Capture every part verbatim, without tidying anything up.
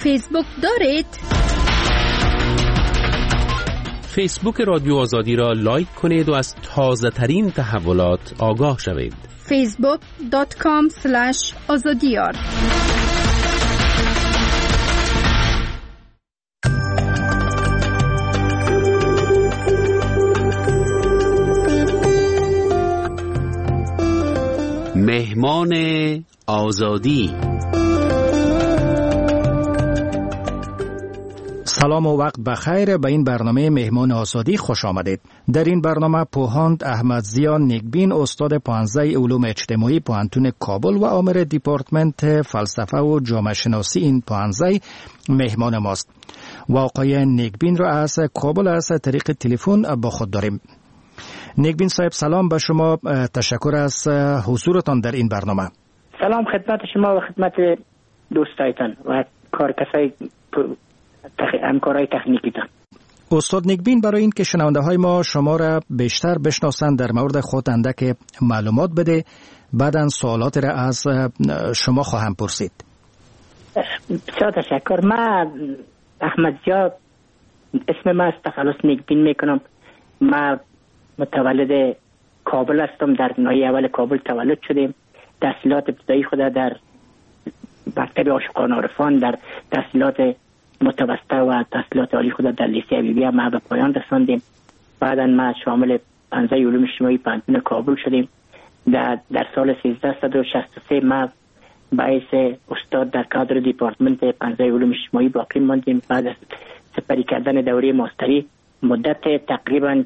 فیسبوک دارید؟ فیسبوک رادیو آزادی را لایک کنید و از تازه ترین تحولات آگاه شوید. فیسبوک دات کام اسلش آزادیار. مهمان آزادی. سلام و وقت بخیر. به این برنامه مهمان آزادی خوش آمدید. در این برنامه پوهاند احمد ضیا نیکبین، استاد پانزده علوم اجتماعی پوهنتون کابل و آمر دیپارتمنت فلسفه و جامعه شناسی این پانزده مهمان ماست. و آقای نیکبین را از کابل از طریق تلفن با خود داریم. نیکبین صاحب سلام به شما، تشکر از حضورتان در این برنامه. سلام خدمت شما و خدمت دوستایتان و کارکسای تخ... همکارای تکنیکیتان. استاد نیکبین، برای این که شنونده های ما شما را بیشتر بشناسند در مورد خود اندک معلومات بده، بعداً سوالات را از شما خواهم پرسید. بسیار تشکر. من احمد ضیا اسم من است، تخلص نیکبین میکنم. من متولد کابل هستم، در ناحیه اول کابل تولد شدیم. تحصیلات ابتدایی خود در مکتب عاشقان عارفان، در تحصیلات متوسطه و تحصیلات عالی خود در لیسه حبیبیه ما به پایان رساندیم. بعدا ما شامل پانزده علوم اجتماعی پوهنتون کابل شدیم. در در سال سیزده و شصت و سه ما باعث استاد در کادر دیپارتمنت پانزده علوم اجتماعی باقی ماندیم. بعد از سپری کردن دوره ماستری مدت تقریبا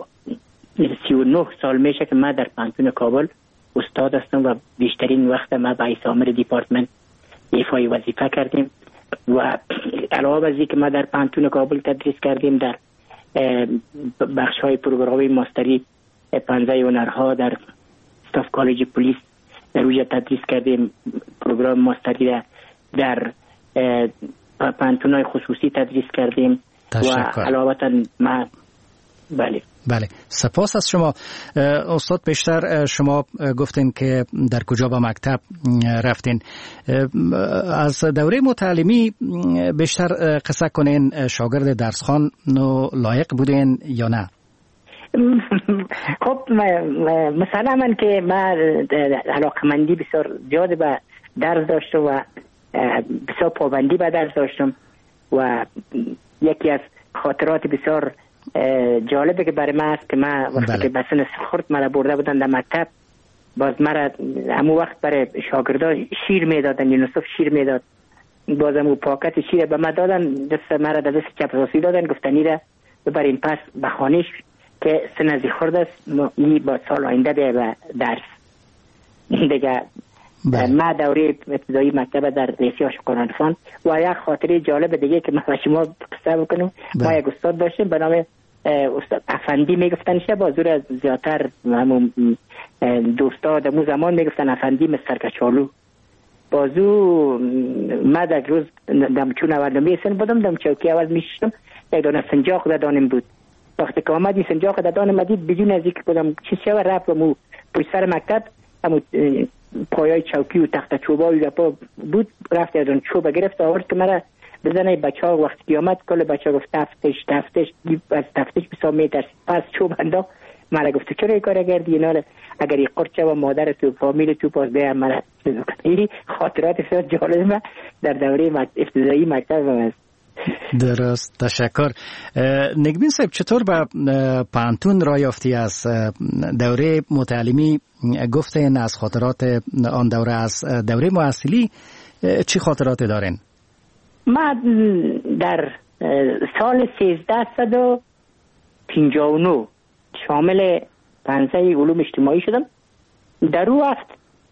سی و نه سال میشه که ما در پوهنتون کابل استاد هستم و بیشترین وقت ما باعث آمر دیپارتمنت ایفای وظیفه کردیم. و علاوه از اینکه ما در پوهنتون کابل تدریس کردیم، در بخش های پروگرام ماستری پانزده هنرها در استاف کالج پلیس در اونجا تدریس کردیم. پروگرام ماستری را در پوهنتون های خصوصی تدریس کردیم. تشکر. و علاوه ما بله بله سپاس از شما استاد. بیشتر شما گفتین که در کجا به مکتب رفتین. از دوره متعلمی بیشتر قصه کنین، شاگرد درسخوان لایق بودین یا نه؟ خب مثلا من که من علاقمندی بسیار زیاد به درس داشتم و بسیار پابندی به درس داشتم و یکی از خاطرات بسیار جالبه که برای من است که من وقتی که به سن خرد مرا برده بودن در مکتب، باز مرا همون وقت برای شاگردا شیر میدادن، یونسف شیر میداد، باز همون پاکت شیر به من دادن، دست مرا در دست چپ راستی دادن، گفتن این را ببرین پس به خانهش که سن از خرد است، این با سال آینده بیا به درس دیگه. ما دوره ابتدایی مکتب در لیسه عاشقان عارفان. و یک خاطره جالب دیگه که من با شما قصه بکنم، ما یک استاد داشتیم به نام استاد افندی میگفتنش، بازور از زیادتر همون دوستا دمو زمان میگفتن افندی مستر کچالو. بازو ما در روز دمچون اول میسن بودم، دم چوکی اول میشتم، یک دانه سنجاق در دانم بود. وقتی که آمدی سنجاق در دانم مدید بدون از اینکه بودم چی شو رفت و مو پشت سر مکتب همون پایای چوکی و تخت چوبایی گپا بود، رفت از اون چوب گرفت آورد که مرا بزنه. بچه ها وقتی که آمد کل بچه ها گفت تفتش تفتش از تفتش بسا میترسید، پس چوب انداخت. مرا گفت چرا این کار کردی؟ اینا اگر این قرچه و مادر تو فامیل تو پاس بیا مرا. این خاطرات بسیار جالب در دوره ابتدایی مکتب است. درست، تشکر. نیکبین صاحب، چطور به پوهنتون راه یافتی؟ از دوره متعلمی گفتین، از خاطرات آن دوره، از دوره محصلی چی خاطرات دارین؟ من در سال سیزده و پنجاه و نه شامل پانزده علوم اجتماعی شدم. در اون وقت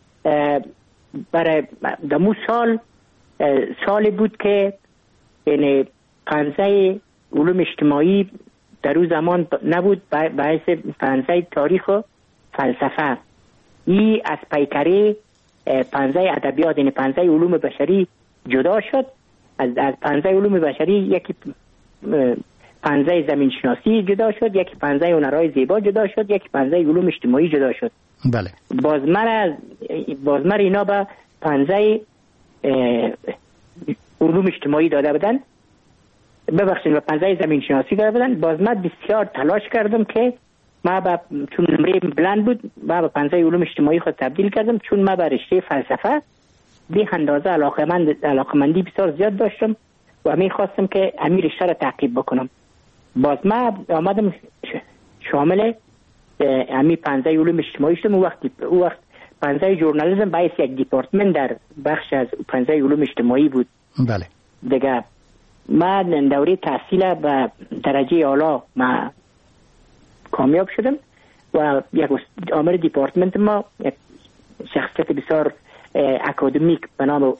برای دمو سال سالی بود که یعنی پانزده علوم اجتماعی در اون زمان نبود، باعث پانزده تاریخ و فلسفه. ای از پیکره پانزده ادبیات یعنی پانزده علوم بشری جدا شد. از از پانزده علوم بشری یکی پانزده زمین شناسی جدا شد، یکی پانزده هنرهای زیبا جدا شد، یکی پانزده علوم اجتماعی جدا شد. بله. بازمر بازمر اینا به پانزده علوم اجتماعی داده بودن، ببخشید و پنجه زمین شناسی داده بودن. باز من بسیار تلاش کردم که ما با چون نمره بلند بود ما به پنجه علوم اجتماعی خود تبدیل کردم، چون ما به رشته فلسفه به اندازه علاقمند علاقمندی بسیار زیاد داشتم و می خواستم که همین رشته را تعقیب بکنم. باز ما آمدم شامل همین پنجه علوم اجتماعی شدم. او وقت او وقت پنجه ژورنالیسم باعث یک دیپارتمنت در بخش از پنجه علوم اجتماعی بود. بله دیگه ما دوره تحصیل به درجه اعلی ما کامیاب شدم و یک آمر دیپارتمنت ما یک شخصیت بسیار اکادمیک به نام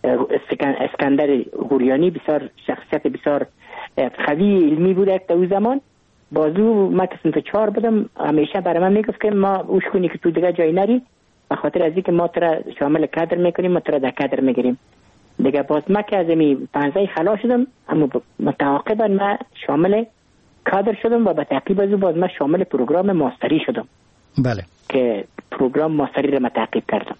اسکندر غوریانی، بسیار شخصیت بسیار قوی علمی بود در اون زمان. بازو ما که صنف چهار بودم همیشه برای من میگفت که ما اوش کنی که تو دیگه جای نری، به خاطر از اینکه ما ترا شامل کادر میکنیم ما ترا در کادر میگیریم. دیگه باز ما که از این پنجه خلاص شدم اما متعاقبا ما شامل کادر شدم و به تعقیب از او باز ما شامل پروگرام ماستری شدم. بله که پروگرام ماستری را تعقیب کردم.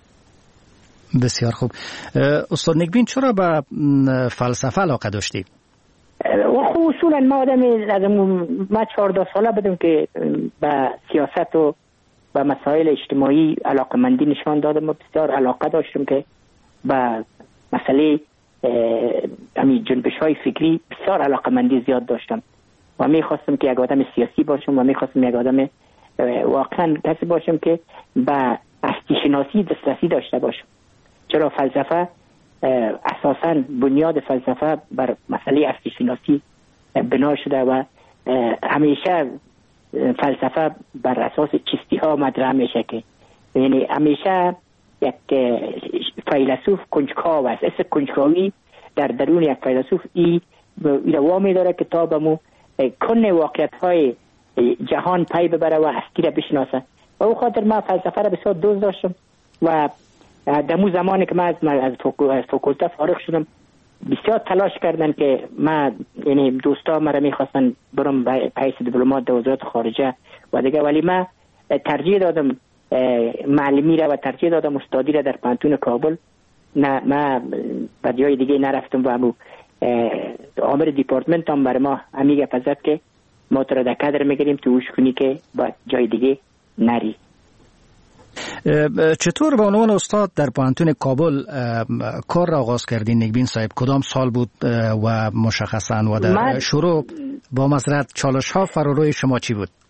بسیار خوب. استاد نیکبین چرا به فلسفه علاقه داشتی؟ خب اصولا ما آدم از ما چهارده ساله بودم که به سیاست و به مسائل اجتماعی علاقمندی نشان دادم و بسیار علاقه داشتم که به مسئله همین جنبش های فکری بسیار علاقمندی زیاد داشتم و می خواستم که یک آدم سیاسی باشم و می خواستم یک آدم واقعا کسی باشم که به هستی شناسی دسترسی داشته باشم. چرا فلسفه اساساً بنیاد فلسفه بر مسئله هستی شناسی بنا شده و همیشه فلسفه بر اساس چیستی ها مطرح میشه که یعنی همیشه یک فیلسوف کنجکاو است. اصل کنجکاوی در درون یک فیلسوف ای وامی داره که تا به مو کن واقعیت های جهان پی ببره و هستی را بشناسه و او خاطر ما فلسفه را بسیار دوست داشتم و در مو زمانی که من از فاکولته فارغ شدم بسیار تلاش کردن که ما یعنی دوستا مرا میخواستن برم به حیث دیپلمات در وزارت خارجه و دیگه، ولی من ترجیح دادم معلمی را و ترجیح دادم استادی را در پانتون کابل. نه من به جای دیگه نرفتم و همون آمر دیپارتمنت هم برای ما همیگه پزد که ما تو را در کادر میگیریم تو اوش کنی که با جای دیگه نری. چطور به عنوان استاد در پانتون کابل کار را آغاز کردین نیکبین صاحب؟ کدام سال بود و مشخصا و در شروع با مزرعت چالش ها فراروی شما چی بود؟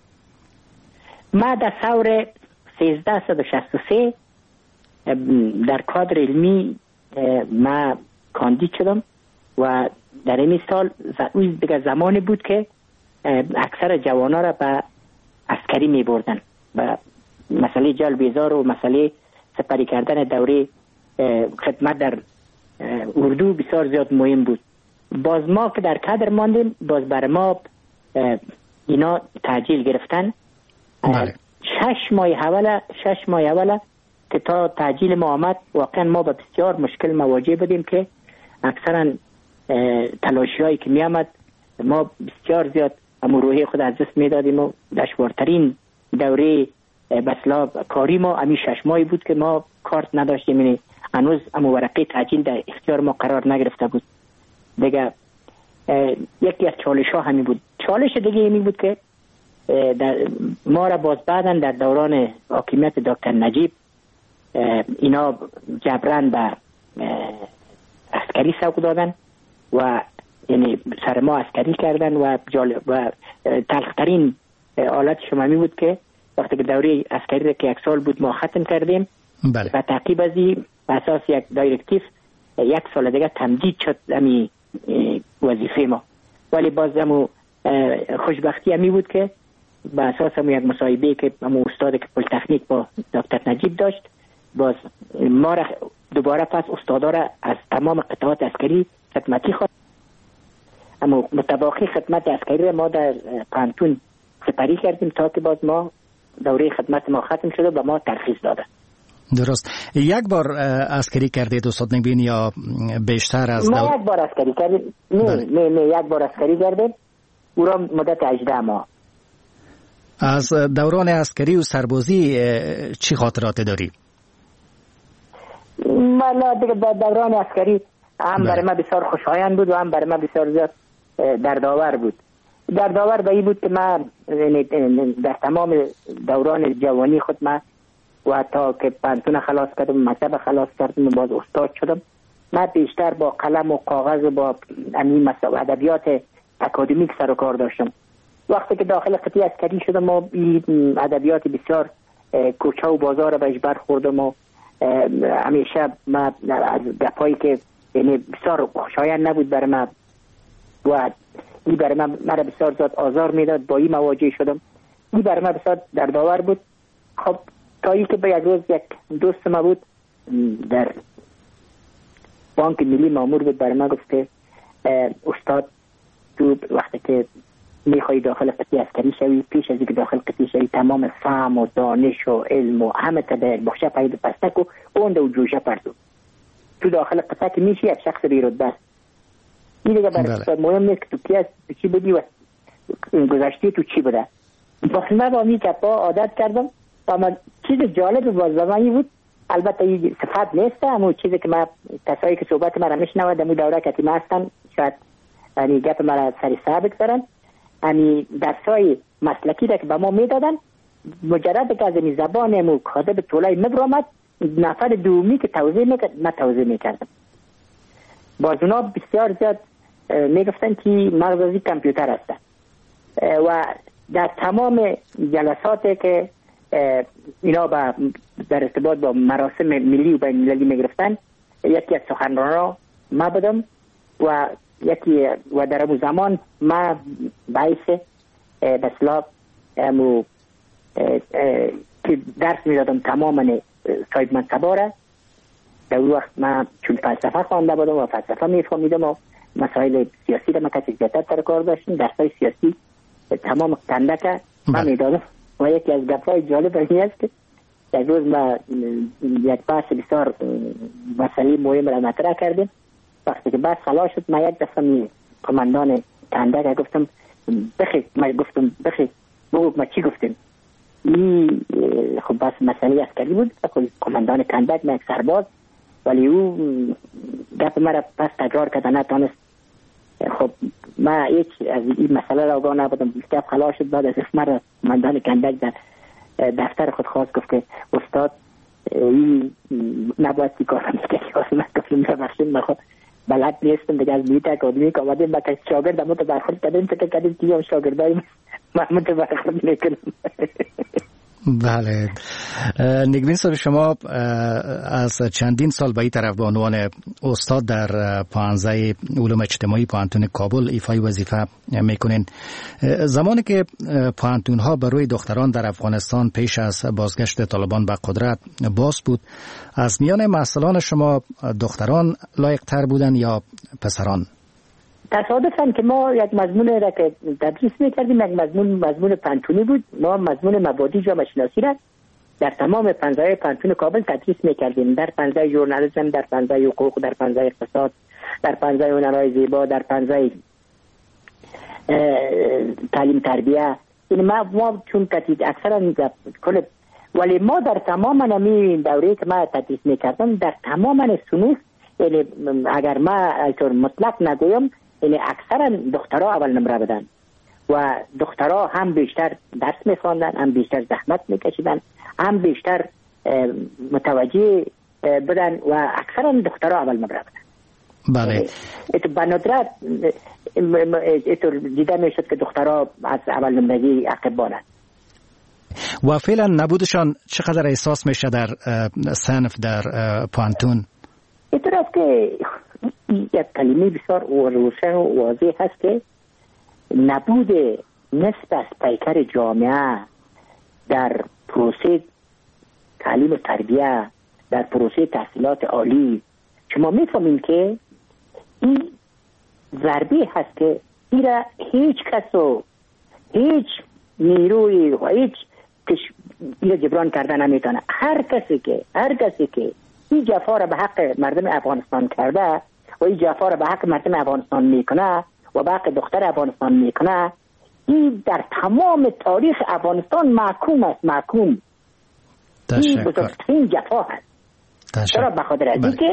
ما در سال سیزده صد و شصت و سه در کادر علمی ما کاندید شدم و در این سال دیگه زمانی بود که اکثر جوانا را به عسکری می بردن و مسئله جلب بیزار و مسئله سپری کردن دوره خدمت در اردو بسیار زیاد مهم بود. باز ما که در کادر ماندیم باز بر ما اینا تعجیل گرفتن. بله. شش ماه اوله شش ماه اوله که تا تعجیل ما آمد واقعا ما با بسیار مشکل مواجه بودیم که اکثرا تلاشی هایی که می آمد ما بسیار زیاد امو روحی خود از دست می دادیم و دشوارترین دوره بسلا کاری ما امی شش ماهی بود که ما کارت نداشتیم، یعنی هنوز امو ورقه تعجیل در اختیار ما قرار نگرفته بود. دیگه یکی از چالش ها همین بود. چالش دیگه این بود که در ما را باز بعدن در دوران حاکمیت دکتر نجیب اینا جبران به عسکری سوق دادن و یعنی سر ما عسکری کردن و جالب و تلخترین حالت شما می بود که وقتی که دوره عسکری که یک سال بود ما ختم کردیم. بله. و تعقیب از این اساس یک دایرکتیو یک سال دیگه تمدید شد امی وظیفه ما، ولی باز همو خوشبختی همی بود که با اساس همو یک مصاحبه که همو استاد که پلیتکنیک با دکتر نجیب داشت باز ما را دوباره پس استادا را از تمام قطعات عسکری خدمتی خواست. اما متباقی خدمت عسکری ما در پانتون سپری کردیم تا که باز ما دوره خدمت ما ختم شده و ما ترخیص داده. درست. یک بار عسکری کردید استاد نیکبین یا بیشتر از ما دو... یک بار عسکری کردیم. نه بله. نه نه یک بار عسکری کردیم او را مدت هجده ماه. از دوران عسکری و سربازی چی خاطرات داری؟ من دیگه در دوران عسکری هم برای ما بسیار خوشایند بود و هم برای ما بسیار زیاد دردآور بود. دردآور به این بود که من در تمام دوران جوانی خود من و تا که پانتون خلاص کردم، مکتب خلاص کردم و باز استاد شدم، من بیشتر با قلم و کاغذ و با این ادبیات اکادمیک سر و کار داشتم. وقتی که داخل قطعه عسکری شدم و این ادبیات بسیار کوچه و بازار بهش برخوردم و همیشه من از گپایی که یعنی بسیار خوشایند نبود برای من و این برای من مرا بسیار زیاد آزار میداد، با این مواجه شدم. این برای من بسیار دردآور بود. خب تا ای که به یک روز یک دوست ما بود در بانک ملی مامور بود، برای من گفت که استاد تو وقتی که میخوایی داخل قطعه عسکری شوی، پیش از اینکه داخل قطعه شوی تمام فهم و دانش و علم و همه تا در بخشه پاید پستک و اونده و جوشه پردو. تو داخل قطعه که میشی یک شخص بیرتبه است. این دیگه برای مهم نیست که تو کی است، تو چی بودی و گذشتی تو چی بوده. باید من با می کپا عادت کردم و من چیز جالب بازدمانی بود. البته این صفت نیست، اما چیزی که من کسایی که صحبت من را میشنوند در دوره کتیمه هستن شاید یعنی گپ مرا سری ثابت کردن. یعنی درسای مسلکی را که به ما میدادن، مجرد که از این زبان مو کاذب طولای مبرامد، نفر دومی که توضیح میکرد من توضیح میکردم. باز اونا بسیار زیاد میگفتن که مغزی کامپیوتر هستن و در تمام جلساتی که اینا با در ارتباط با مراسم ملی و بین المللی میگرفتن، یکی از سخنرانان ما بودم و یکی و در اون زمان ما باعث بسلا امو که درس میدادم تماما صاحب منصبا را. در اون وقت من چون فلسفه خوانده بودم و فلسفه میفهمیدم و مسائل سیاسی را ما کسی زیادتر سر کار داشتیم، درسای سیاسی تمام کندک من میدادم. و یکی از گپ‌های جالب این است که یک روز ما یک بحث بسیار مسئله مهم را مطرح کردیم. وقتی که بحث خلاص شد من یک دفعه می کماندان کندک گفتم بخی ما گفتم بخی بگو ما چی گفتیم. این خب بس مسئله عسکری بود. کماندان کندک من یک سرباز، ولی او گپ مرا پس تکرار کرد نتونست. خب من هیچ از این مسئله را آگاه نبودم. گپ خلاص شد. بعد از مرا کماندان کندک در دفتر خود خواست گفت که استاد این نباید تی کار میکرد. من گفتم ببخشید من خود بلد نیستم دیگه، از میت اکادمی که آمدیم با که شاگرد همون تو برخورد کردیم فکر کردیم که هم شاگردای من تو برخورد میکنم. بله نگبین صاحب، شما از چندین سال به این طرف به عنوان استاد در پانزده علوم اجتماعی پانتون کابل ایفای وظیفه میکنین. زمانی که پانتون ها برای دختران در افغانستان پیش از بازگشت طالبان به قدرت باز بود، از میان محصلان شما دختران لایق تر بودن یا پسران؟ تصادفاً که ما یک مضمون را که تدریس میکردیم یک مضمون مضمون پانتونی بود. ما مضمون مبادی جامعه شناسی را در تمام پنجاه پانتون کابل تدریس میکردیم، در پنجاه ژورنالیسم، در پنجاه حقوق، در پنجاه اقتصاد، در پنجاه هنرهای زیبا، در پنجاه تعلیم تربیه. این ما ما چون کتید اکثرا کل، ولی ما در تمام نمی دوره که ما تدریس میکردم در تمام صنوف، یعنی اگر ما اینطور مطلق نگویم، یعنی اکثرا دخترها اول نمره بدن و دخترها هم بیشتر درس میخواندن، هم بیشتر زحمت میکشیدن، هم بیشتر متوجه بدن و اکثرا دخترها اول نمره بدن. بله. اتو به ندرت اتو دیده میشد که دخترها از اول نمرگی عقب بانند. و فعلا نبودشان چقدر احساس میشه در صنف در پانتون؟ اینطور است که یک کلمه بسیار روشن و واضح هست که نبود نصف از پیکر جامعه در پروسه تعلیم و تربیه، در پروسه تحصیلات عالی، شما میفهمیم که این ضربه هست که این را هیچ کس و هیچ نیروی و هیچ این را جبران کردن نمیتونه. هر کسی که هر کسی که این جفا را به حق مردم افغانستان کرده و این جفا را به حق مردم افغانستان میکنه و به حق دختر افغانستان میکنه، این در تمام تاریخ افغانستان محکوم است. محکوم این بزرگترین جفا هست. چرا؟ به خاطر از اینکه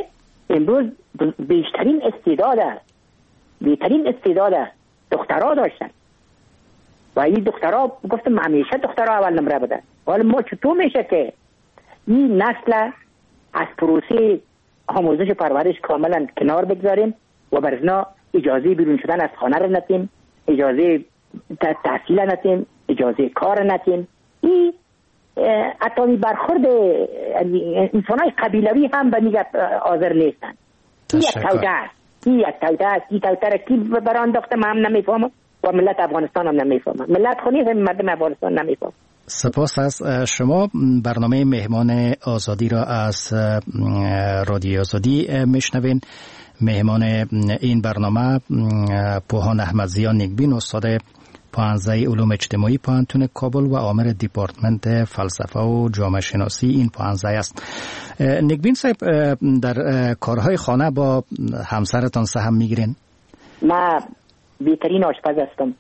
امروز بیشترین استعداد بیشترین استعداد دخترها داشتن و این دخترها گفتم همیشه دخترها اول نمره بودن. حالا ما چطور میشه که این نسل از پروسه آموزش و پرورش کاملا کنار بگذاریم و برزنا اجازه بیرون شدن از خانه را ندیم، اجازه تحصیل ندیم، اجازه کار ندیم. این حتی برخورد انسانای قبیلوی هم به میگه حاضر نیستن. این یک توده است، این یک توده است. این توده را کی بران داخته من هم نمیفهمم و ملت افغانستان هم نمیفهمم. ملت خونی هم مردم افغانستان نمیفهمم. سپاس از شما. برنامه مهمان آزادی را از رادیو آزادی میشنوین. مهمان این برنامه پوهان احمدزیا نیکبین، استاد پانزده علوم اجتماعی پوهنتون کابل و عامل دیپارتمنت فلسفه و جامعه شناسی این پانزده است. نیکبین صاحب، در کارهای خانه با همسرتان سهم میگیرین؟ من بهترین آشپز هستم.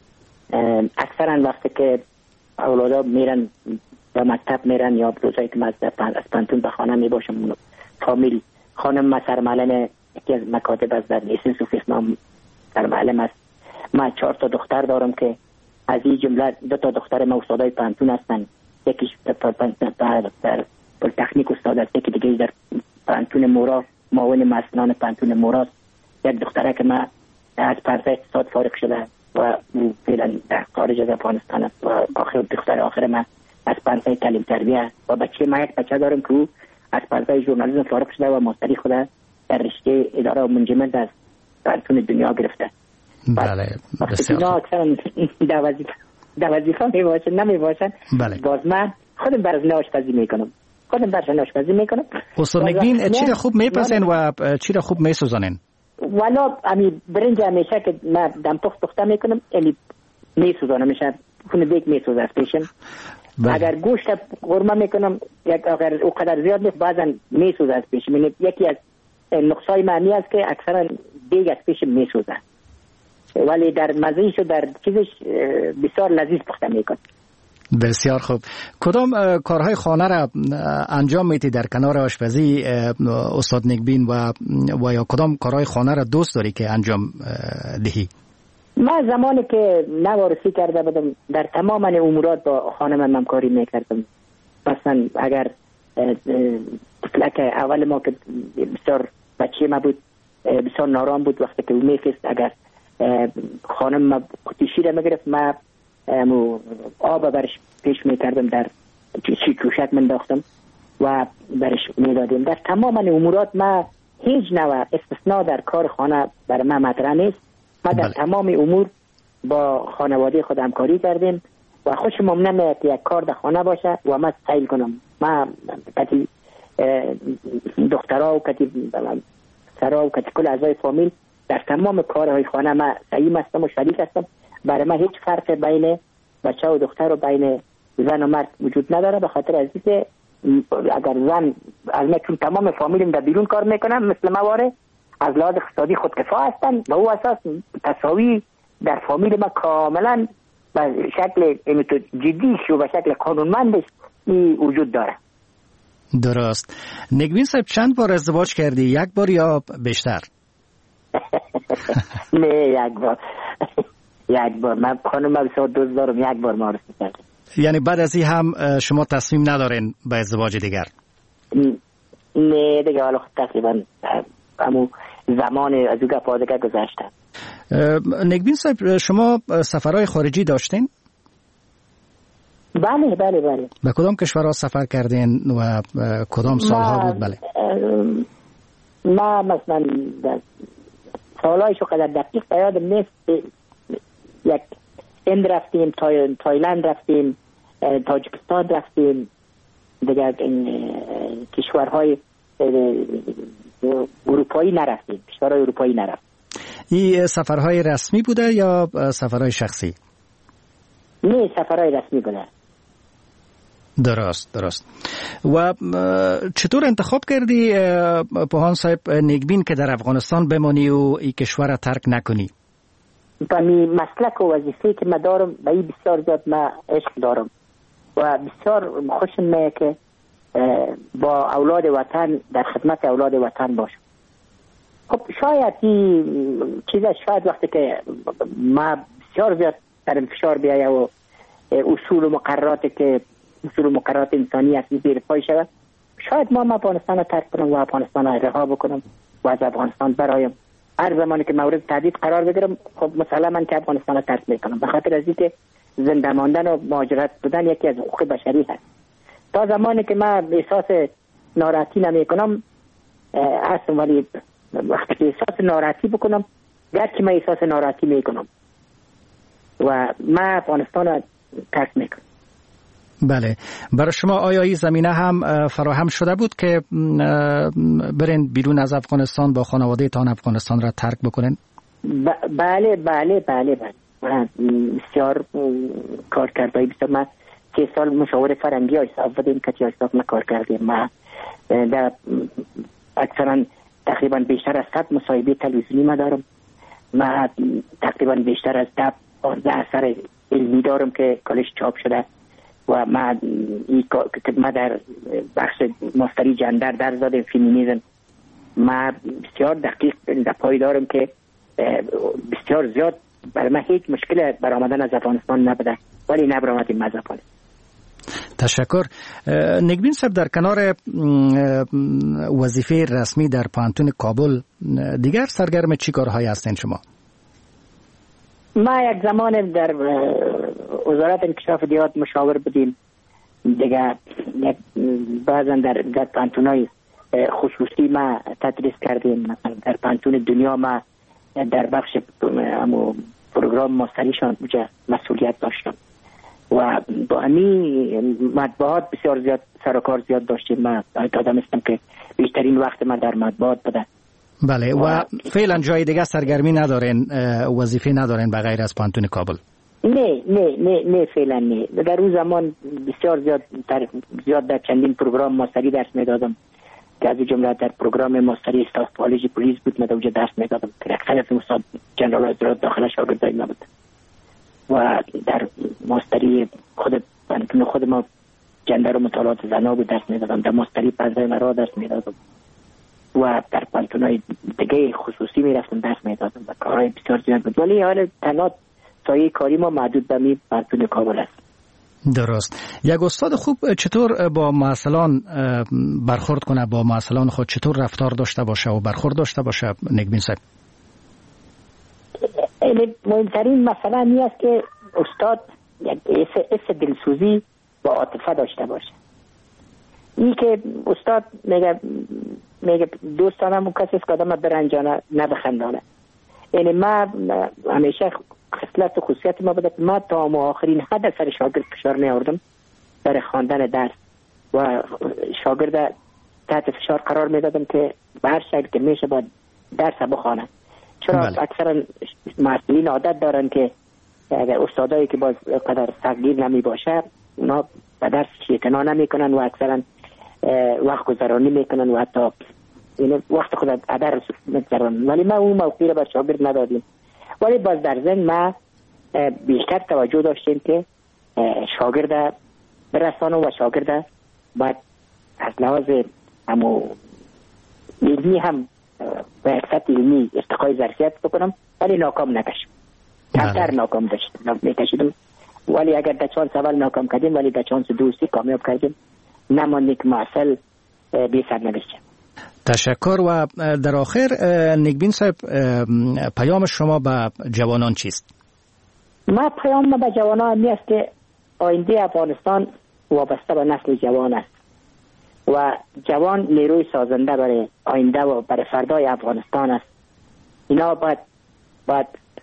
اکثرا وقتی که اولادا میرن به مکتب میرن یا روزایی که من از پانتون به خانه میباشم، فامیل خانم ما سرمعلم یکی از مکاتب از در لیسنس و فیسنام سرمعلم است. من چهار تا دختر دارم که از این جمله دو تا دختر ما استادای پانتون هستن. یکیش در پلیتکنیک استاد است، یکی دیگه در پانتون مورا معاون مسئولان پانتون مورا. یک دختره که من از پرده اقتصاد فارغ شده و فعلا در خارج از افغانستان است و آخر دختر آخر من از پرده تعلیم تربیه و بچه من یک بچه دارم که او از پرده ژورنالیسم فارغ شده و ماستری خود در رشته اداره و منجمنت از پانتون دنیا گرفته. بله بسیار خوب. اکثرا در وظیفه در وظیفه می باشن نمی باشن. بله. باز من خودم برای آشپزی میکنم. خودم برای آشپزی میکنم. استاد نیکبین چی را خوب میپسین و چی را خوب میسوزانین؟ والا امی برنج همیشه که من دم پخت پخته میکنم، یعنی میسوزانم، میشه خونه دیگ میسوزه از پیشم. بله. اگر گوشت قورمه میکنم یک اگر او قدر زیاد نیست بعضا میسوزه از پیشم. یعنی یکی از نقصای معنی است که اکثرا دیگ از پیشم میسوزه، ولی در مزهش و در چیزش بسیار لذیذ پخته میکنه. بسیار خوب. کدام کارهای خانه را انجام میتی در کنار آشپزی استاد نیکبین و و یا کدام کارهای خانه را دوست داری که انجام دهی؟ من زمانی که نوارسی کرده بودم در تمام امورات با خانم همکاری میکردم. مثلا اگر طفلک اول ما که بسیار بچه ما بود بسیار نارام بود، وقتی که میفست اگر خانم ما قطی شیر میگرفت من آب برش پیش میکردم، در چی کوشک منداختم و برش میدادیم. در تمام امورات ما هیچ نوع استثناء در کار خانه بر من مطرح نیست. ما در بله. تمام امور با خانواده خود همکاری کردیم و خوشم نمیاد که یک کار در خانه باشه و ما سیل کنم. ما کتی دخترها و کتی سرها و کتی کل اعضای فامیل در تمام کارهای خانه ما سعیم هستم و شریک هستم. برای من هیچ فرق بین بچه و دختر و بین زن و مرد وجود نداره، به خاطر از اینکه اگر زن از من چون تمام فامیلم در بیرون کار میکنم مثل مواره از لحاظ اقتصادی خودکفا هستن و او اساس تساوی در فامیل ما کاملا به شکل جدیش و به شکل قانونمندش وجود داره. درست. نیکبین صاحب چند بار ازدواج کردی؟ یک بار یا بیشتر؟ نه یک بار. یک بار. من خانم من بسیار دوست دارم، یک بار معرفی کردم. یعنی بعد از این هم شما تصمیم ندارین به ازدواج دیگر؟ نه دیگه، حالا تقریبا همون زمان از او گپ دیگه گذشته. نیکبین صاحب شما سفرهای خارجی داشتین؟ بله بله بله. به کدام کشورها سفر کردین و کدام سالها بود؟ بله. ما مثلا سالهایشو قدر دقیق یادم نیست. یک هند رفتیم، تای... تایلند رفتیم، تاجیکستان رفتیم، دیگر کشورهای اروپایی نرفتیم. کشورهای اروپایی نرفتیم. این سفرهای رسمی بوده یا سفرهای شخصی؟ نه، سفرهای رسمی بوده. درست درست. و چطور انتخاب کردی پوهان صاحب نیکبین که در افغانستان بمانی و این کشور را ترک نکنی؟ با می مسلک و وظیفه که من دارم به این بسیار زیاد من عشق دارم و بسیار خوشم میاد که با اولاد وطن در خدمت اولاد وطن باشم. خب شاید این چیزا شاید وقتی که ما بسیار زیاد در فشار بیایه و اصول و مقرراتی که اصول و مقررات انسانی هستی زیر پای شود، شاید ما افغانستان رو ترک کنم و افغانستان رو رها بکنم و از افغانستان برایم. هر زمانی که مورد تهدید قرار بگیرم خب مثلا من که افغانستان رو ترک میکنم، به خاطر از اینکه زنده ماندن و مهاجرت بودن یکی از حقوق بشری هست. تا زمانی که من احساس ناراحتی نمیکنم اصلا، ولی وقتی که احساس ناراحتی بکنم گرچه من احساس ناراحتی میکنم و من افغانستان رو ترک میکنم. بله، برای شما آیا این زمینه هم فراهم شده بود که برین بیرون از افغانستان با خانواده تان افغانستان را ترک بکنین؟ ب- بله بله بله بله من بسیار کار کرده بسیار. من سه سال مشاور فرنگی حساب بودیم که حساب ما کار کردیم. ما در اکثرا تقریبا بیشتر از صد مصاحبه تلویزیونی ما دارم. ما تقریبا بیشتر از ده پانزده اثر علمی دارم که کالش چاپ شده و ما ما در بخش ماستری جندر در زده فیمینیزم ما بسیار دقیق در پای دارم که بسیار زیاد برای من هیچ مشکل برآمدن از افغانستان نبوده، ولی نبرآمدیم از افغانستان. تشکر. نگبین صاحب، در کنار وظیفه رسمی در پانتون کابل دیگر سرگرم چی کارهایی هستین شما؟ ما یک زمان در وزارت انکشاف دیات مشاور بودیم دیگه، بعضا در در پانتونای خصوصی ما تدریس کردیم. مثلا در پانتون دنیا ما در بخش همو پروگرام ماستریشان مسئولیت داشتم و با همین مطبوعات بسیار زیاد سر و کار زیاد داشتیم. من آدم هستم که بیشترین وقت من در مطبوعات بوده. بله، و, و فعلا جای دیگه سرگرمی ندارین، وظیفه ندارین به غیر از پانتون کابل؟ نه نه نه نه فعلا نه. در اون زمان بسیار زیاد در زیاد در چندین پروگرام ماستری درس میدادم که از جمله در پروگرام ماستری استاف کالج پلیس بود. من در اونجا درس میدادم که اکثر از استاد جنرال اطلاعات داخل شاگردای ما بود و در ماستری خود پانتون خود ما جندر و مطالعات زنا بود درس میدادم. در ماستری پزای مرا درس میدادم و در پانتونای دیگه خصوصی میرفتم درس میدادم و کارهای بسیار زیاد بود، ولی حالا تنها سایه کاری ما محدود به می پانتون کابل است. درست. یک استاد خوب چطور با معلمان برخورد کنه، با معلمان خود چطور رفتار داشته باشه و برخورد داشته باشه نگبین صاحب؟ مهمترین مسئله این است که استاد یک حس دلسوزی با عاطفه داشته باشه. این که استاد میگه میگه دوستانم کسی است که آدم برنجانه نه بخندانه. یعنی ما همیشه خصلت و خصوصیت ما بوده که ما تا آخرین حد سر شاگرد فشار نیاوردم در خواندن درس و شاگرد تحت فشار قرار میدادم که به هر شکل که میشه باید درس بخوانه. چرا بله. اکثرا مسئولین عادت دارن که استادایی که باز قدر سختگیر نمی باشه اونا به درس اعتنا نمی کنن و اکثرا وقت گذرانی میکنن و حتی وقت خود ادر میگذرن، ولی ما اون موقعی رو بر شاگرد ندادیم. ولی باز در ذهن ما بیشتر توجه داشتیم که شاگرد برسانم و شاگرد باید از لحاظ همو علمی هم به حقیقت علمی ارتقای ظرفیت بکنم، ولی ناکام نکشم. کمتر ناکام داشتم میکشیدم، ولی اگر در چانس اول ناکام کردیم ولی در چانس دوستی کامیاب کردیم، نمانده که معسل بی سر نوشتیم. تشکر. و در آخر نگبین صاحب، پیام شما به جوانان چیست؟ ما پیام ما به جوانان می است که آینده افغانستان وابسته به نسل جوان است و جوان نیروی سازنده برای آینده و برای فردای افغانستان است. اینا باید باید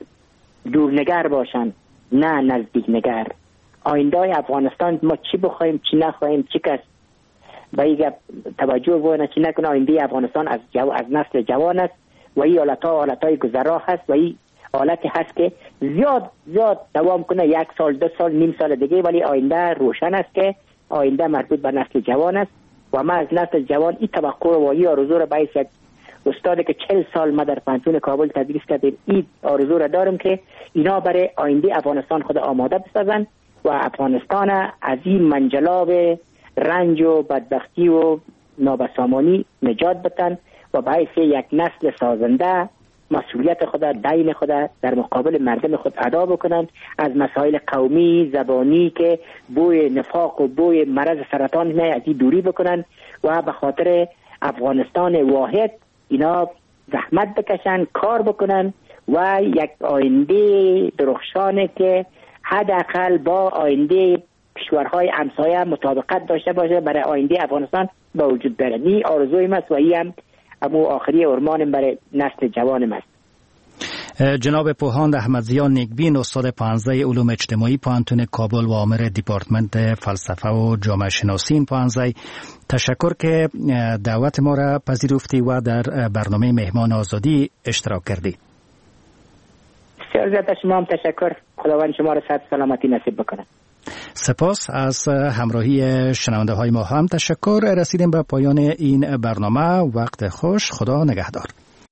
دورنگر باشن، نه نزدیک نگر. آینده افغانستان ما چی بخوایم چی نخواهیم چی کس و ایگه توجه بونه چی نکنه. آینده افغانستان از, جو... از نسل جوان است و این حالت ها حالت های گذرا هست و این حالتی هست که زیاد زیاد دوام کنه، یک سال دو سال نیم سال دیگه، ولی آینده روشن است که آینده مربوط به نسل جوان است و ما از نسل جوان این توقع و این آرزو را باعث یک استادی که چهل سال ما در پانتون کابل تدریس کردیم این آرزو را دارم که اینا برای آینده افغانستان خود آماده بسازن و افغانستان از این منجلاب رنج و بدبختی و نابسامانی نجات بدن و باعث یک نسل سازنده مسئولیت خود دین خود در مقابل مردم خود ادا بکنند، از مسائل قومی زبانی که بوی نفاق و بوی مرض سرطان می از این دوری بکنند و به خاطر افغانستان واحد اینا زحمت بکشن، کار بکنن و یک آینده درخشانه که حداقل با آینده کشورهای همسایه مطابقت داشته باشه برای آینده افغانستان با وجود بیاره. این آرزوی است و این هم امو آخری ارمان برای نسل جوان است. جناب پوهاند احمدضیا نیکبین، استاد پانزده علوم اجتماعی پوهنتون کابل و عامل دیپارتمنت فلسفه و جامعه شناسی این پوهنتون، تشکر که دعوت ما را پذیرفتی و در برنامه مهمان آزادی اشتراک کردی. بسیار زیاد شما هم تشکر. خداوند شما را صحت سلامتی نصیب بکنه. سپاس از همراهی شنونده های ما هم تشکر. رسیدیم به پایان این برنامه. وقت خوش. خدا نگهدار.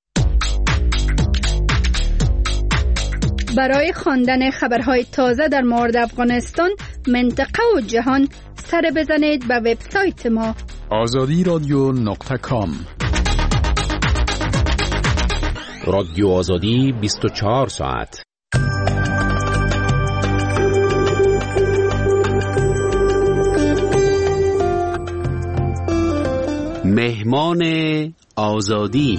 برای خواندن خبرهای تازه در مورد افغانستان، منطقه و جهان، سر بزنید به وبسایت ما آزادی رادیو نقطه کام. رادیو آزادی بیست و چهار ساعت. مهمان آزادی.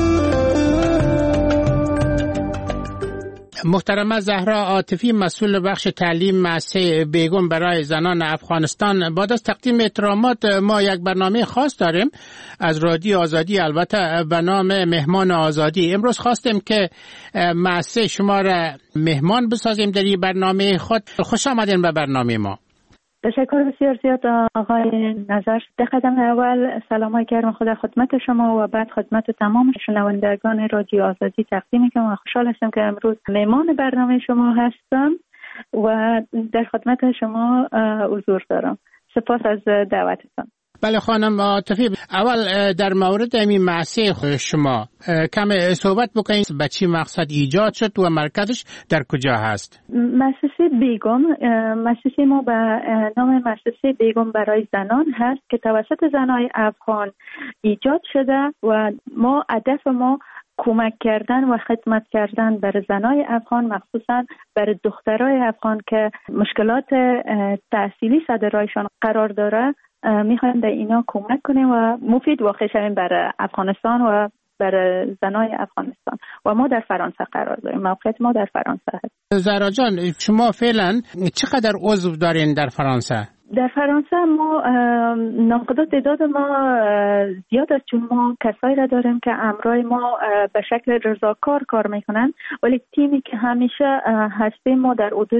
محترمه زهرا عاطفی، مسئول بخش تعلیم مؤسسه بیگم برای زنان افغانستان، بعد از تقدیم احترامات ما یک برنامه خاص داریم از رادیو آزادی، البته به نام مهمان آزادی. امروز خواستیم که مؤسسه شما را مهمان بسازیم در این برنامه خود. خوش آمدین به برنامه ما. تشکر بسیار زیاد آقای نظر. در قدم اول سلامای گرم خدا خدمت شما و بعد خدمت تمام شنوندگان رادیو آزادی تقدیم میکنم. خوشحال هستم که امروز مهمان برنامه شما هستم و در خدمت شما حضور دارم. سپاس از دعوتتان. بله خانم عاطفی، اول در مورد این مؤسسه شما کم صحبت بکنید. به چی مقصد ایجاد شد و مرکزش در کجا هست؟ مؤسسه بیگم، مؤسسه ما به نام مؤسسه بیگم برای زنان هست که توسط زنای افغان ایجاد شده و ما هدف ما کمک کردن و خدمت کردن بر زنای افغان، مخصوصا بر دخترای افغان که مشکلات تحصیلی سر راهشان قرار داره. میخوایم به اینا کمک کنیم و مفید واقع شویم برای افغانستان و برای زنای افغانستان. و ما در فرانسه قرار داریم. موقعیت ما در فرانسه هست. زهرا جان، شما فعلا چقدر عضو دارین در فرانسه؟ در فرانسه ما ناقص تعداد ما زیاد است، چون ما کسایی را داریم که همراه ما به شکل رضاکار کار میکنن، ولی تیمی که همیشه هستیم ما در حدود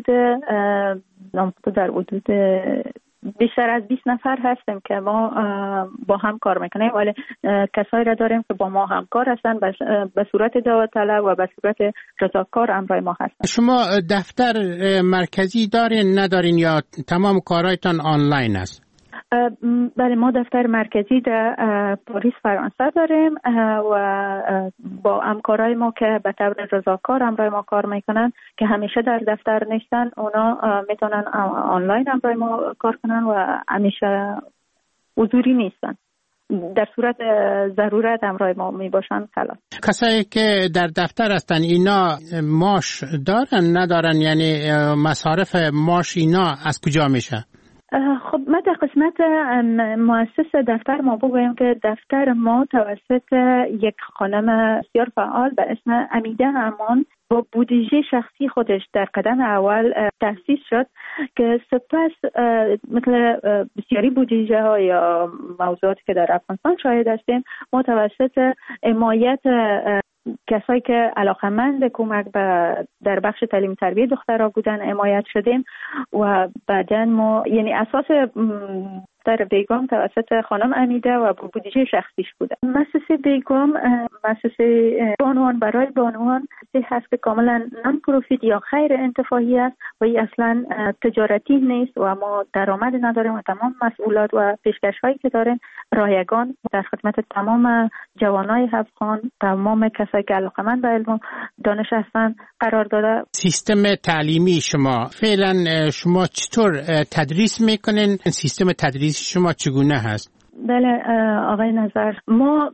در حدود بیشتر از بیست نفر هستیم که ما با هم کار میکنیم، ولی کسایی را داریم که با ما همکار هستن به صورت دعوت طلب و به صورت رضاکار همراه ما هستن. شما دفتر مرکزی دارین ندارین یا تمام کارهایتان آنلاین است؟ بله، ما دفتر مرکزی در پاریس فرانسه داریم و با همکارای ما که به طور رضاکار همراه ما کار میکنن که همیشه در دفتر نیستن، اونا میتونن آنلاین همراه ما کار کنن و همیشه حضوری نیستن. در صورت ضرورت همراه ما می باشن خلاص. کسایی که در دفتر هستن اینا معاش دارن ندارن؟ یعنی مصارف معاش اینا از کجا میشه؟ خب ما در قسمت مؤسس دفتر ما بگویم که دفتر ما توسط یک خانم بسیار فعال به اسم امیده امان با بودجه شخصی خودش در قدم اول تأسیس شد که سپس مثل بسیاری بودجه ها یا موضوعاتی که در افغانستان شاهد هستیم، ما توسط حمایت کسایی که علاقمند کمک به در بخش تعلیم تربیت دخترها بودن حمایت شدیم و بعداً ما یعنی اساس در بیگم توسط خانم امیده و بودجه شخصیش بوده. مؤسسه بیگم مؤسسه بانوان برای بانوان هست که کاملا نان پروفیت یا غیر انتفاعی است و این اصلا تجارتی نیست و ما درآمد نداریم و تمام مسئولات و پیشکش‌هایی که داریم رایگان در خدمت تمام جوانای افغان، تمام کسایی که علاقه‌مند به علم و دانش هستند قرار داده. سیستم تعلیمی شما فعلا شما چطور تدریس میکنین؟ سیستم تدریس شما چگونه هست؟ بله آقای نظر، ما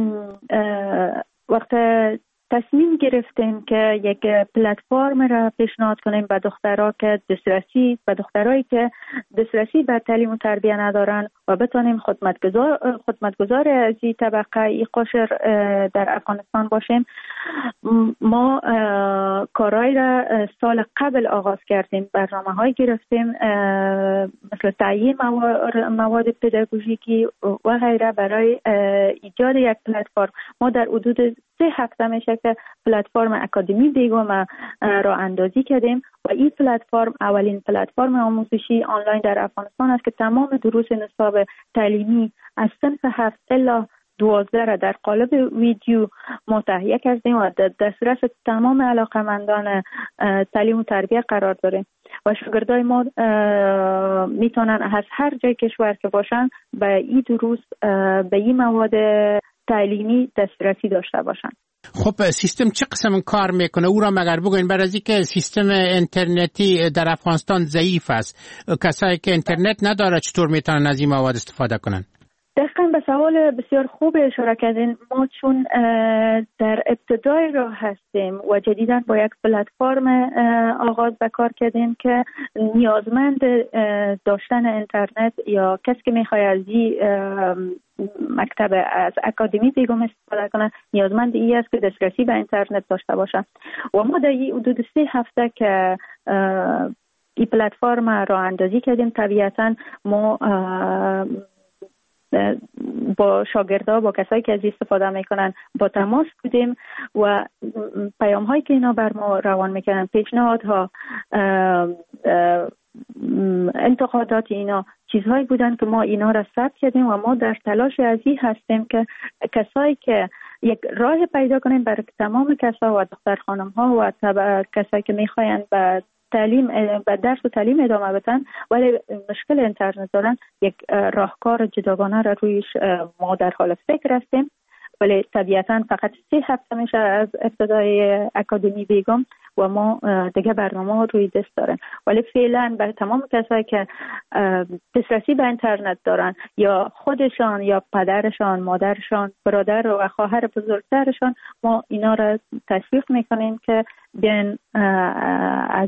وقت تصمیم گرفتیم که یک پلتفرم را پیشنهاد کنیم به دخترها که دسترسی به دخترایی که دسترسی به تعلیم و تربیت ندارن و بتونیم خدمتگزار خدمتگزار از این طبقه این قشر در افغانستان باشیم. ما کارهای را سال قبل آغاز کردیم، برنامه های گرفتیم مثل تعیین مواد پداگوژیکی و غیره برای ایجاد یک پلتفرم. ما در حدود سه هفته میشه که پلتفرم اکادمی بیگم را اندازی کردیم و این پلتفرم اولین پلتفرم آموزشی آنلاین در افغانستان است که تمام دروس نصاب تعلیمی از صنف هفت الی دوازده را در قالب ویدیو ما تهیه کردیم و در دسترس تمام علاقمندان تعلیم و تربیت قرار داریم و شاگردای ما میتونن از هر جای کشور که باشن به این دروس به این مواد تعلیمی دسترسی داشته باشن. خب سیستم چه قسم کار میکنه؟ او را مگر بگوین، برای از اینکه سیستم اینترنتی در افغانستان ضعیف است، کسایی که اینترنت نداره چطور میتونن از این مواد استفاده کنن؟ دقیقاً به سوال بسیار خوب اشاره کردین. ما چون در ابتدای راه هستیم و جدیداً با یک پلتفرم آغاز به کار کردیم که نیازمند داشتن اینترنت یا کسی که میخواد از این مکتب از اکادمی بیگم استفاده کنه نیازمند این است که دسترسی به اینترنت داشته باشه و ما در این حدود سه هفته که این پلتفرم را اندازی کردیم طبیعتاً ما با شاگردها با کسایی که از استفاده میکنن با تماس بودیم و پیام هایی که اینا بر ما روان میکنن، پیشنهادها، انتقادات اینا چیزهایی بودن که ما اینا را ثبت کردیم و ما در تلاش از این هستیم که کسایی که یک راه پیدا کنیم برای تمام کسا و دختر خانم ها و کسایی که میخواین به تعلیم به درس و تعلیم ادامه بدن ولی مشکل اینترنت دارن، یک راهکار جداگانه را رویش ما در حال فکر هستیم. ولی طبیعتاً فقط سه هفته میشه از ابتدای اکادمی بیگم و ما دیگه برنامه روی دست داریم، ولی فعلا برای تمام کسایی که دسترسی به اینترنت دارن یا خودشان یا پدرشان، مادرشان، برادر و خواهر بزرگترشان، ما اینا را تشویق میکنیم که بیان از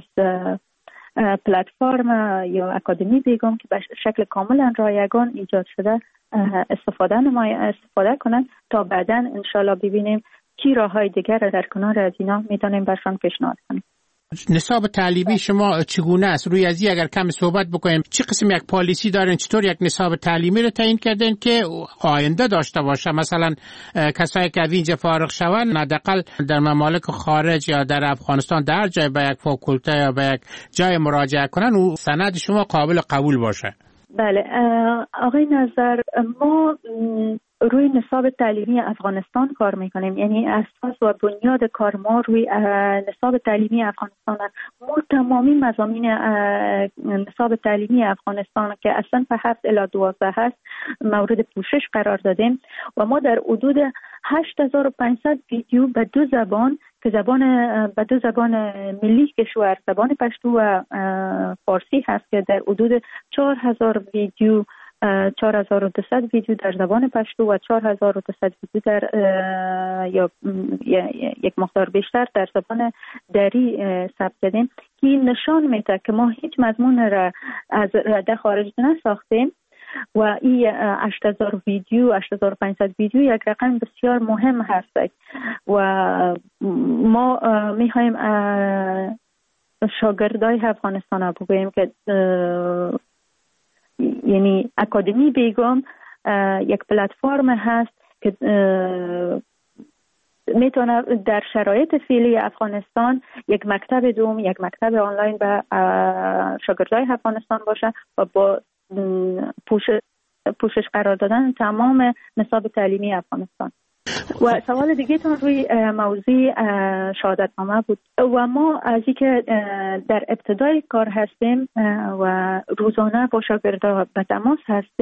پلتفرم یا اکادمی بیگم که به شکل کاملا رایگان ایجاد شده استفاده نمای استفاده کنن تا بعداً انشالله ببینیم چی راههای دیگر را در کنار از اینا میتونیم برشان پیشنهاد کنیم. نصاب تعلیمی شما چگونه است؟ روی از این اگر کم صحبت بکنیم، چه قسم یک پالیسی دارین؟ چطور یک نصاب تعلیمی رو تعیین کردین که آینده داشته باشه؟ مثلا کسایی که از اینجا فارغ شون حداقل در ممالک خارج یا در افغانستان در جای به یک فاکولته یا به یک جای مراجعه کنن و سند شما قابل قبول باشه. بله آقای نظر، ما روی نصاب تعلیمی افغانستان کار میکنیم، یعنی اساس و بنیاد کار ما روی نصاب تعلیمی افغانستان است. ما تمامی مضامین نصاب تعلیمی افغانستان که اصلا به هفت الی دوازده هست مورد پوشش قرار دادیم و ما در حدود هشت هزار و پانصد ویدیو به دو زبان که زبان به دو زبان ملی کشور، زبان پشتو و فارسی هست که در حدود چهار هزار ویدیو چهار هزار و دویست ویدیو در زبان پشتو و چهار هزار و دویست ویدیو در یا یک مقدار بیشتر در زبان دری ثبت کردیم که نشان میده که ما هیچ مضمون را از رده خارج نساختیم و این هشت هزار ویدیو هشت هزار و پانصد ویدیو یک رقم بسیار مهم هست و ما میخوایم شاگردای افغانستان ها بگوییم که یعنی اکادمی بیگم یک پلتفرم هست که میتونه در شرایط فعلی افغانستان یک مکتب دوم، یک مکتب آنلاین به شاگردای افغانستان باشه و با پوشش پوشش قرار دادن تمام نصاب تعلیمی افغانستان. و سوال دیگه تون روی موضوع شهادتنامه بود و ما از اینکه در ابتدای کار هستیم و روزانه با شاگردان به تماس هستیم،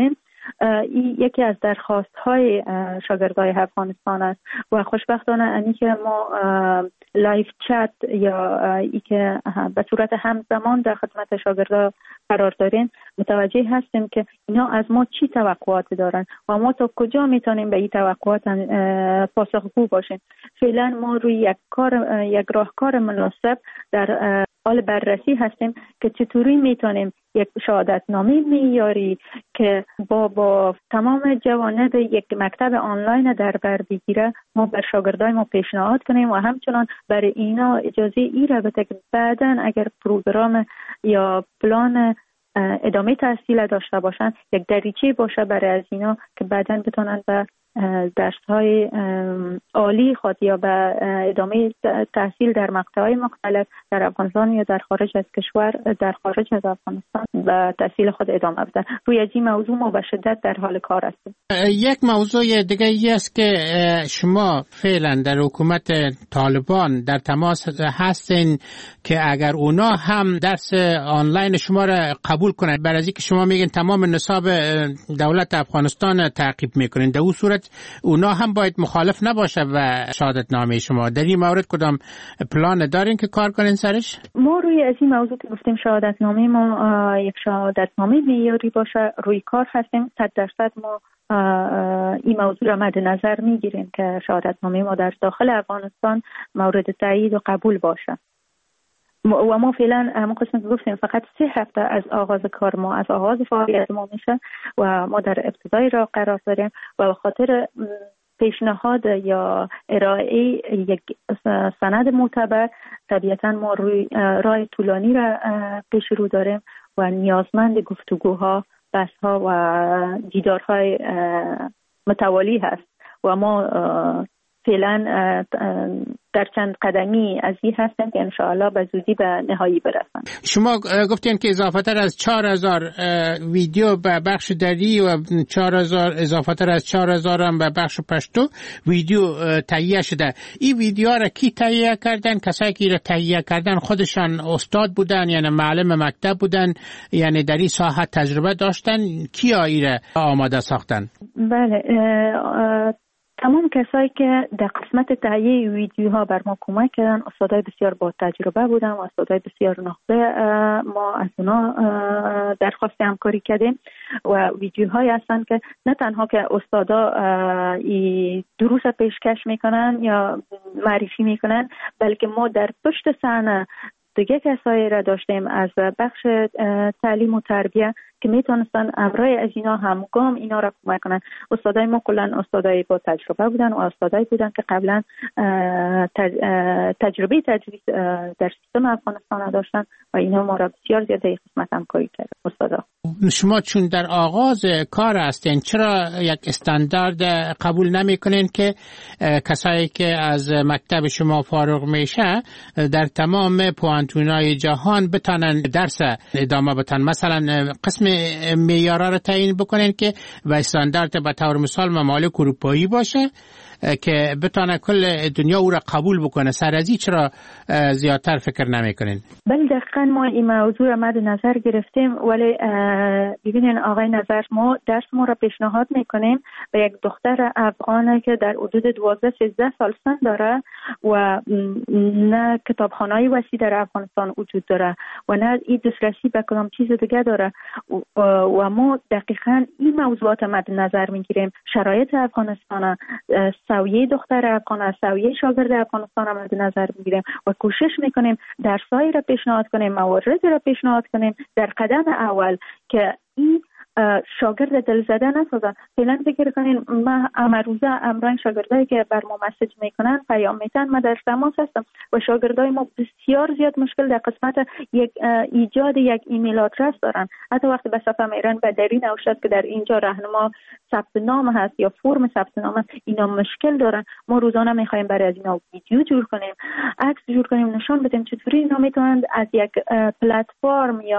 این یکی از درخواست های شاگردای افغانستان است و خوشبختانه اینی که ما لایف چت یا ای که به صورت همزمان در خدمت شاگردا قرار داریم متوجه هستیم که اینا از ما چی توقعات دارن و ما تا کجا میتونیم به این توقعات پاسخگو باشیم. فعلا ما روی یک کار یک راهکار مناسب در حال بررسی هستیم که چطوری میتونیم یک شهادتنامه معیاری که با با تمام جوانب یک مکتب آنلاین در بر بگیره ما بر شاگردای ما پیشنهاد کنیم و همچنان برای اینا اجازه ای را بده که بعداً اگر پروگرام یا پلان ادامه تحصیل داشته باشن یک دریچه باشه برای از اینا که بعداً بتونن به درس‌های عالی خود یا به ادامه تحصیل در مقطع‌های مختلف در افغانستان یا در خارج از کشور در خارج از افغانستان به تحصیل خود ادامه بدن. روی از این موضوع ما به شدت در حال کار هستیم. یک موضوع دیگه ای است که شما فعلا در حکومت طالبان در تماس هستین که اگر اونا هم درس آنلاین شما را قبول کنن، برای اینکه شما میگین تمام نصاب دولت افغانستان تعقیب میکنین، در اون صورت اونا هم باید مخالف نباشه و شهادتنامه شما. در این مورد کدام پلان دارین که کار کنین سرش؟ ما روی از این موضوع که گفتیم شهادتنامه ما یک شهادتنامه معیاری باشه روی کار هستیم. صد درصد ما این موضوع را مد نظر میگیریم که شهادتنامه ما در داخل افغانستان مورد تایید و قبول باشه. و ما فعلا ما قسم که گفتیم فقط سه هفته از آغاز کار ما از آغاز فعالیت ما میشه و ما در ابتدای راه قرار داریم و به خاطر پیشنهاد یا ارائه یک سند معتبر طبیعتا ما روی راه طولانی را پیش رو داریم و نیازمند گفتگوها، بحث‌ها و دیدارهای متوالی هست و ما فعلا در چند قدمی از این هستن که انشاءالله به زودی به نهایی برسن. شما گفتین که اضافه تر از چهار هزار ویدیو به بخش دری و چهار هزار اضافه تر از چهار هزار هم به بخش پشتو ویدیو تهیه شده. این ویدیو را کی تهیه کردن؟ کسایی که را تهیه کردن خودشان استاد بودن یعنی معلم مکتب بودن یعنی در این ساحت تجربه داشتن؟ کیا ایره آماده ساختن؟ بله تمام کسایی که در قسمت تهیه ویدیوها بر ما کمک کردن استادای بسیار با تجربه بودن و استادای بسیار نخبه. ما از اونا درخواست همکاری کردیم و ویدیوهایی هستن که نه تنها که استادا دروس پیشکش میکنن یا معرفی میکنن بلکه ما در پشت صحنه دیگه کسایی را داشتیم از بخش تعلیم و تربیه که میتونستن امرای از اینا همگام اینا را کمک کنن. استادای ما کلن استادای با تجربه بودن و استادایی بودن که قبلا تجربه تدریس در سیستم افغانستان داشتن و اینا ما را بسیار زیاده قسمت همکاری کردن. استادا شما چون در آغاز کار هستین چرا یک استاندارد قبول نمی کنین که کسایی که از مکتب شما فارغ میشه در تمام پوانتونای جهان بتانن درس ادامه بدن؟ مثلا قسم معیارا رو تعیین بکنین که و استاندارد به طور مثال ممالک اروپایی باشه که بتونه کل دنیا او را قبول بکنه. سر از این چرا زیادتر فکر نمیکنین؟ بله دقیقاً ما این موضوع را مد نظر گرفتیم ولی ببینین آقای نظر ما درس ما را پیشنهاد میکنیم به یک دختر افغانه که در حدود دوازده سیزده سال سن داره و نه کتابخانه‌ای وسیع در افغانستان وجود داره و نه این دسترسی به کدام چیز دیگه داره و ما دقیقاً این موضوعات مد نظر میگیریم. شرایط افغانستان، سویه دختر افغان، سویه شاگرد افغانستان را مد نظر میگیریم و کوشش میکنیم درسایی را پیشنهاد کنیم، مواردی را پیشنهاد کنیم در قدم اول که این شاگرد دلزده نسازن. فعلا فکر کنین ما امروزه امرای شاگردایی که بر ما مسیج میکنن پیام میتن ما در تماس هستم و شاگردای ما بسیار زیاد مشکل در قسمت یک ایجاد یک ایمیل آدرس دارن. حتی وقتی به صفحه میرن به دری نوشته که در اینجا راهنما ثبت نام هست یا فرم ثبت نام هست، اینا مشکل دارن. ما روزانه میخوایم برای از اینا ویدیو جور کنیم، عکس جور کنیم، نشان بدیم چطوری اینا میتونن از یک پلتفرم یا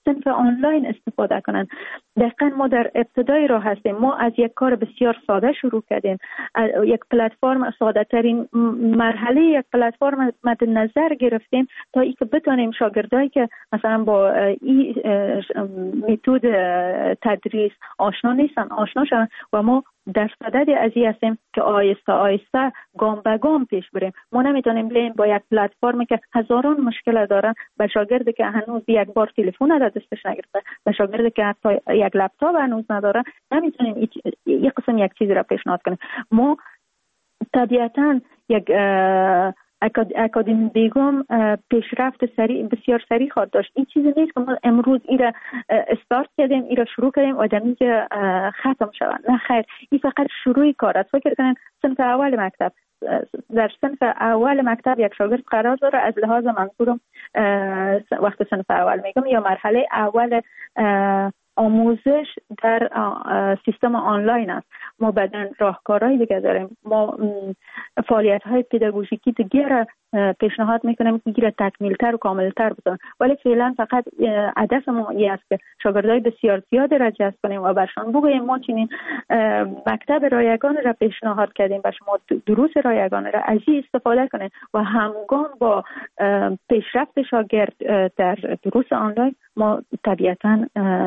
صنف آنلاین استفاده کنن. دقیقاً ما در ابتدای راه هستیم. ما از یک کار بسیار ساده شروع کردیم، یک پلتفرم ساده ترین مرحله یک پلتفرم مد نظر گرفتیم تا اینکه بتونیم شاگردایی که مثلا با این متد تدریس آشنا نیستن آشنا شون و ما در صدد از این هستیم که آیسته آیسته گام به گام پیش بریم. ما نمیتونیم بریم با یک پلتفرمی که هزاران مشکل دارن به شاگردی که هنوز یک بار تلفن را دستش نگرفته، به شاگردی که حتی یک لپتاپ هنوز نداره، نمیتونیم یک قسم یک چیزی را پیشنهاد کنیم. ما طبیعتاً یک اکادمی بیگم پیشرفت سریع بسیار سریع خواهد داشت. این چیزی نیست که ما امروز ایره استارت کردیم، ایره شروع کردیم و دمیجه ختم شود. نه خیر، این فقط شروعی کار است. فکر کنین صنف اول مکتب، در صنف اول مکتب یک شاگرد قرار داره، از لحاظ منظورم وقت صنف اول میگم یا مرحله اول آموزش در سیستم آنلاین است. ما بعدن راهکارهای دیگه داریم، ما فعالیت های پداگوژیکی دیگه را پیشنهاد میکنیم که گیره تکمیلتر و کاملتر بکنن، ولی فعلا فقط هدف ما این است که شاگردای بسیار زیاد را جذب کنیم و برشان بگوییم ما چنین مکتب رایگان را پیشنهاد کردیم و شما دروس رایگان را از این استفاده کنید و همگام با پیشرفت شاگرد در دروس آنلاین ما طبیعتاً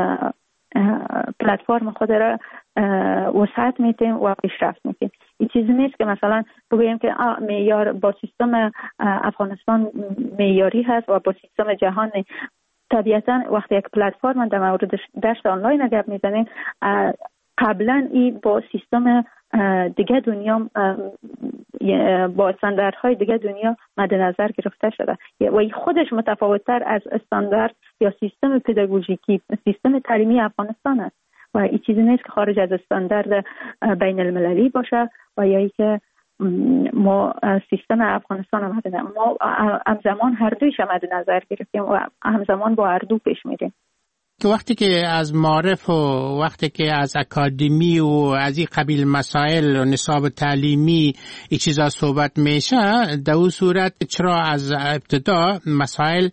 پلتفرم خود را وسعت میتیم و پیشرفت میتیم. این چیزی نیست که مثلا بگوییم که معیار با سیستم افغانستان معیاری هست و با سیستم جهانی. طبیعتاً وقتی یک پلتفرم در مورد درس آنلاین گپ میزنیم، قبلا این با سیستم دیگه دنیا با استانداردهای دیگه دنیا مد نظر گرفته شده و این خودش متفاوت‌تر از استاندارد یا سیستم پداگوژیکی سیستم تعلیمی افغانستان است و این چیزی نیست که خارج از استاندارد بین المللی باشه و یا ای که ما سیستم افغانستان مد نظر ما همزمان هر دویش مد نظر گرفتیم و همزمان با هر دو پیش میریم. که وقتی که از معارف و وقتی که از اکادمی و از این قبیل مسائل و نصاب تعلیمی این چیزا صحبت میشه، در اون صورت چرا از ابتدا مسائل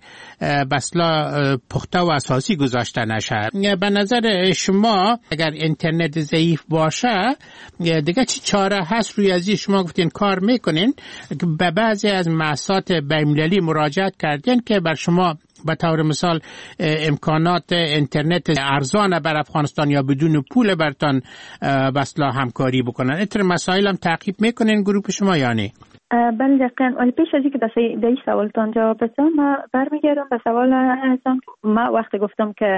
بسلا پخته و اساسی گذاشته نشه؟ به نظر شما اگر اینترنت ضعیف باشه دیگه چی چاره هست؟ روی ازی شما گفتین کار میکنین، به بعضی از مؤسسات بین‌المللی مراجعت کردین که بر شما به طور مثال امکانات اینترنت ارزان بر افغانستان یا بدون پول برتان بسلا همکاری بکنن. اتر مسائل هم تعقیب میکنین گروه شما یا نه؟ بله دقیقاً. ولی پیش از اینکه به این سوالتان جواب بدم، ما برمیگردم به سوال ازم. ما وقتی گفتم که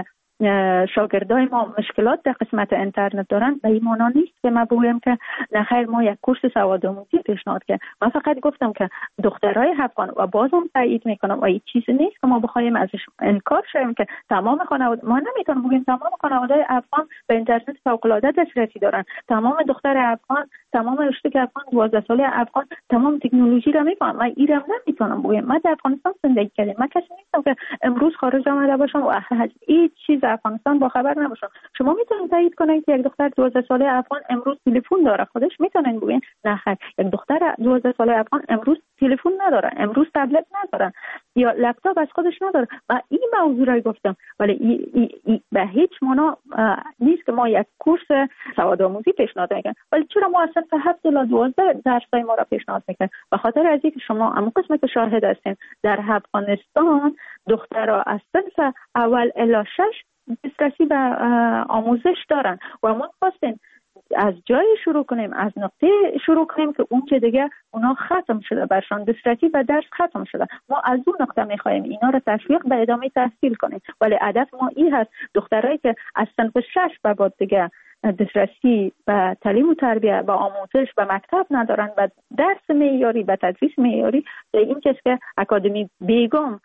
شاگردای ما مشکلات در قسمت اینترنت دارن، به این معنا نیست که ما بگویم که نخیر ما یک کورس سوادآموزی پیشنهاد کنیم. من فقط گفتم که دخترای افغان و بازم تایید میکنم و این چیزی نیست که ما بخوایم ازش انکار شیم که تمام خانواده ما نمیتونم بگیم تمام خانواده افغان به اینترنت فوق العاده دسترسی دارن، تمام دختر افغان، تمام رشته افغان، دوازده ساله افغان تمام تکنولوژی را میفهمن. من ایران نمیتونم بگم. من در افغانستان زندگی کردم، من کسی نیستم که امروز خارج آمده باشم و هیچ چیز افغانستان با خبر نباشم. شما میتونید تایید کنید که یک دختر دوازده ساله افغان امروز تلفن داره، خودش میتونن بگین نه خیر یک دختر دوازده ساله افغان امروز تلفن نداره، امروز تبلت نداره یا لپتاپ از خودش نداره. و این موضوع را گفتم، ولی ای ای ای به هیچ معنا نیست که ما یک کورس سوادآموزی پیشنهاد میکنیم. ولی چرا ما اصلا تا هفت تا دوازده درسای ما را پیشنهاد میکنیم؟ به خاطر از اینکه شما اما قسمت شاهد هستین در افغانستان دخترها از صنف اول الی شش دسترسی به آموزش دارن و ما خواستیم از جای شروع کنیم، از نقطه شروع کنیم که اون که دیگه اونا ختم شده، برشان دسترسی و درس ختم شده. ما از اون نقطه میخوایم اینا رو تشویق به ادامه تحصیل کنیم. ولی هدف ما این هست دخترایی که از صنف شش به بعد دیگه دسترسی به تعلیم و تربیت و آموزش به مکتب ندارن و درس معیاری و تدریس معیاری، این چیز که اکادمی بیگم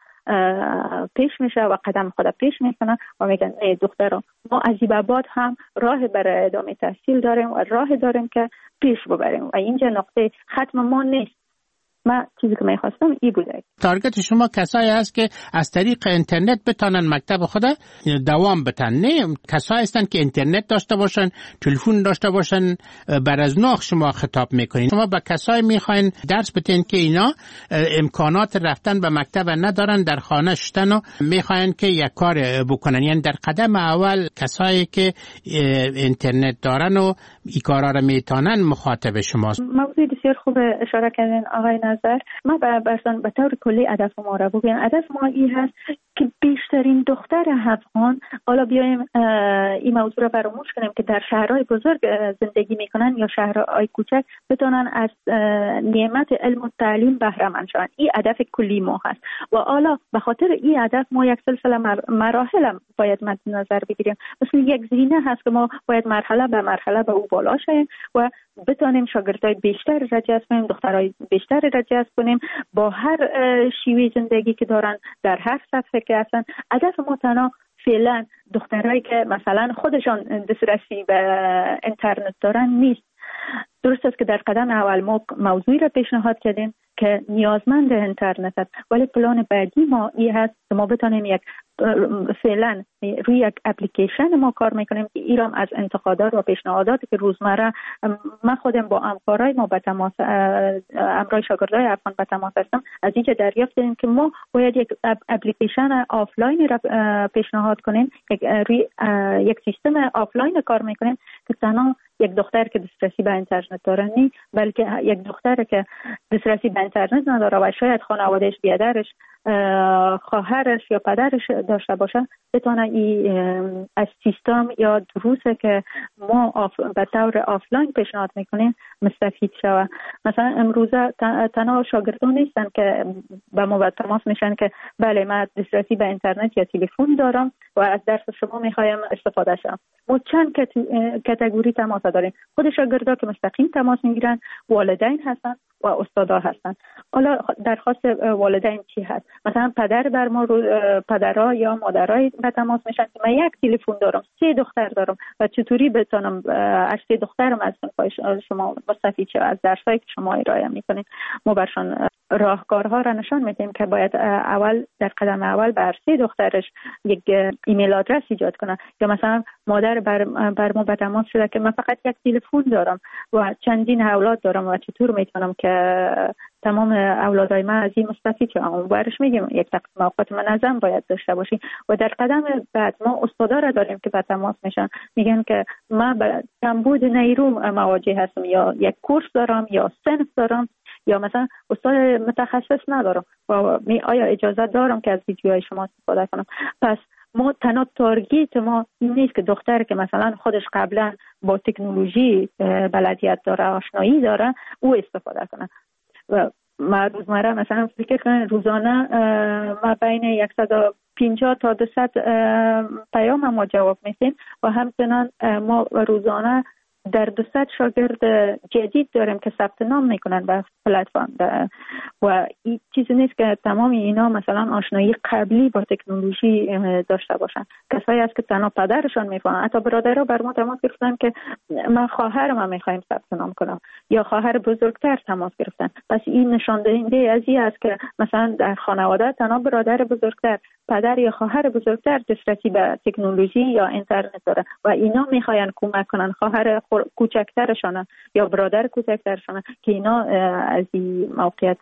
پیش میشه و قدم خود پیش میکنه و میگن ای دختران ما از این به بعد هم راه برای ادامه تحصیل داریم و راه داریم که پیش ببریم و اینجا نقطه ختم ما نیست. من چیزی که میخواستم ای بوده. تارگت شما کسایی هست که از طریق اینترنت بتانن مکتب خود دوام بتن، نه کسایی هستن که اینترنت داشته باشن، تلفن داشته باشن. بر از ناخ شما خطاب میکنین، شما به کسایی میخواین درس بتین که اینا امکانات رفتن به مکتب ندارن، در خانه شتن و میخواین که یک کار بکنن. یعنی در قدم اول کسایی که اینترنت دارن و این کارا رو میتونن مخاطب شماست. موضوع بسیار خوب اشاره کردین آقای نظر. ما برسان به طور کلی هدف ما را بگیم. هدف ما این هست که بیشترین دختر افغان، حالا بیایم این موضوع را فراموش کنیم که در شهرهای بزرگ زندگی میکنن یا شهرهای کوچک، بتونن از نعمت علم و تعلیم بهره مند شوند. این هدف کلی ما هست و حالا به خاطر این هدف ما یک سلسله مراحل باید مد نظر بگیریم. مثل یک زینه هست که ما باید مرحله به مرحله به او بالا شیم و بتونیم شاگردای بیشتر را جذب کنیم، دخترای بیشتر را جذب کنیم با هر شیوه زندگی که دارن، در هر سطح که هستن. هدف ما تنها فعلا دخترایی که مثلا خودشان دسترسی به اینترنت دارن نیست. درست است که در قدم اول ما موضوعی را پیشنهاد کردیم که نیازمند اینترنت است، ولی پلان بعدی ما این هست که ما بتونیم یک فعلا روی یک اپلیکیشن ما کار میکنیم که ایرام از انتقادات و پیشنهاداتی که روزمره من خودم با همکارای ما به تماس، همراه شاگردای افغان به تماس هستم، از اینجا دریافت کردیم که ما باید یک اپلیکیشن آفلاین را پیشنهاد کنیم، روی یک سیستم آفلاین کار میکنیم که تنها یک دختر که دسترسی به اینترنت داره نی، بلکه یک دختر که دسترسی به اینترنت نداره و شاید خانوادهش، بیادرش، خواهرش یا پدرش داشته باشه، بتونه این از سیستم یا دروسی که ما آف... به طور آفلاین پیشنهاد میکنیم مستفید شوه. مثلا امروزه تنها شاگردان نیستن که با ما تماس میشن که بله من دسترسی به اینترنت یا تلفن دارم و از درس شما میخوایم استفاده شم. ما چند کاتگوری تماس داریم. خود شاگردا که مستقیم تماس میگیرن، والدین هستن و استادا هستن. حالا درخواست والدین چی هست؟ مثلا پدر بر ما رو پدرها یا مادرای به تماس میشن که من یک تلفن دارم، سه دختر دارم و چطوری بتونم از سه دخترم از شما مستفید شم، از درسایی که شما ارائه میکنید. ما برشان راهکارها را نشان میدیم که باید اول در قدم اول بر سه دخترش یک ایمیل آدرس ایجاد کنه، یا مثلا مادر بر, بر ما به تماس شده که من فقط یک تلفن دارم و چندین اولاد دارم و چطور میتونم که تمام اولادای من از این مستفید شوم. برش میگیم یک تقسیم اوقات منظم باید داشته باشی. و در قدم بعد ما استادا را داریم که به تماس میشن، میگن که من با کمبود نیرو مواجه هستم، یا یک کورس دارم یا صنف دارم، یا مثلا استاد متخصص ندارم و می آیا اجازه دارم که از ویدیوهای شما استفاده کنم. پس ما تنها تارگت ما این نیست که دختر که مثلا خودش قبلا با تکنولوژی بلدیت داره، آشنایی داره، او استفاده کنه. و ما روزمره مثلا فکر کنم روزانه ما بین صد و پنجاه تا دویست پیام ما جواب میدیم و همچنان ما روزانه در دویست شاگرد جدید داریم که ثبت نام میکنن به پلتفرم و این چیزی نیست که تمام اینا مثلا آشنایی قبلی با تکنولوژی داشته باشن. کسایی هست که تنها پدرشان میفهمن. حتی برادرها بر ما تماس گرفتن که من خواهرم میخوایم ثبت نام کنم، یا خواهر بزرگتر تماس گرفتن. پس این نشان دهنده از این است که مثلا در خانواده تنها برادر بزرگتر، پدر یا خواهر بزرگتر دسترسی به تکنولوژی یا اینترنت داره و اینا میخواین کمک کنن خواهر کوچکترشان یا برادر کوچکترشان که اینا از این موقعیت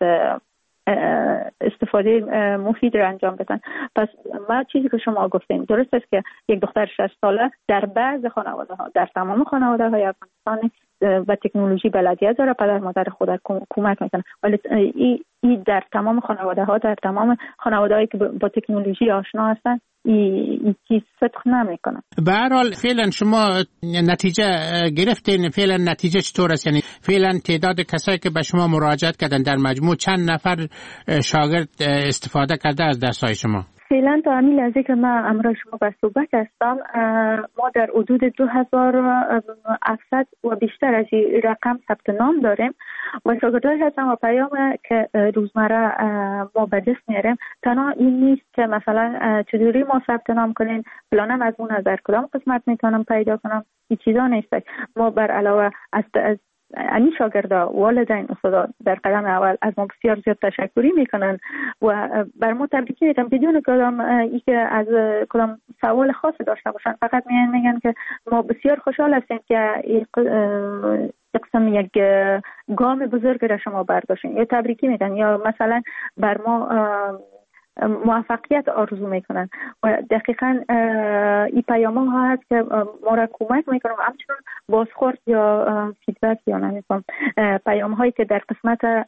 استفاده مفید را انجام بدن. پس ما چیزی که شما گفتیم درست است که یک دختر شصت ساله در بعض خانواده ها، در تمام خانواده های افغانستان و تکنولوژی بلدیت داره، پدر مادر خود کمک میکنه، ولی این در تمام خانواده ها، در تمام خانواده هایی که با تکنولوژی آشنا هستن این چیز صدق نمیکنه. به هر حال فعلا شما نتیجه گرفتین، فعلا نتیجه چطور است؟ یعنی فعلا تعداد کسایی که به شما مراجعت کردن در مجموع چند نفر شاگرد استفاده کرده از درس‌های شما؟ فعلا تا همین لحظه که من امروز شما به صحبت هستم ما در حدود دو هزار و هفتصد و بیشتر از این رقم ثبت نام داریم و شاگردای هستن و پیام که روزمره ما به دست میاریم تنها این نیست که مثلا چجوری ما ثبت نام کنیم، پلانم از اون نظر کدام قسمت میتونم پیدا کنم، این چیزا نیست. ما بر علاوه از این شاگردا والدین استادا در قدم اول از ما بسیار زیاد تشکری میکنن و بر ما تبریکی میگن بدون کدام ای که از کدام سوال خاصی داشته باشن، فقط میگن میگن که ما بسیار خوشحال هستیم که قسم یک گام بزرگ را شما برداشتین، یا تبریکی میگن یا مثلا بر ما موفقیت آرزو میکنن و دقیقاً این پیام ها هست که ما را کمک میکنن و همچنان بازخورد یا فیدبک یا نمیکنم پیام هایی که در قسمت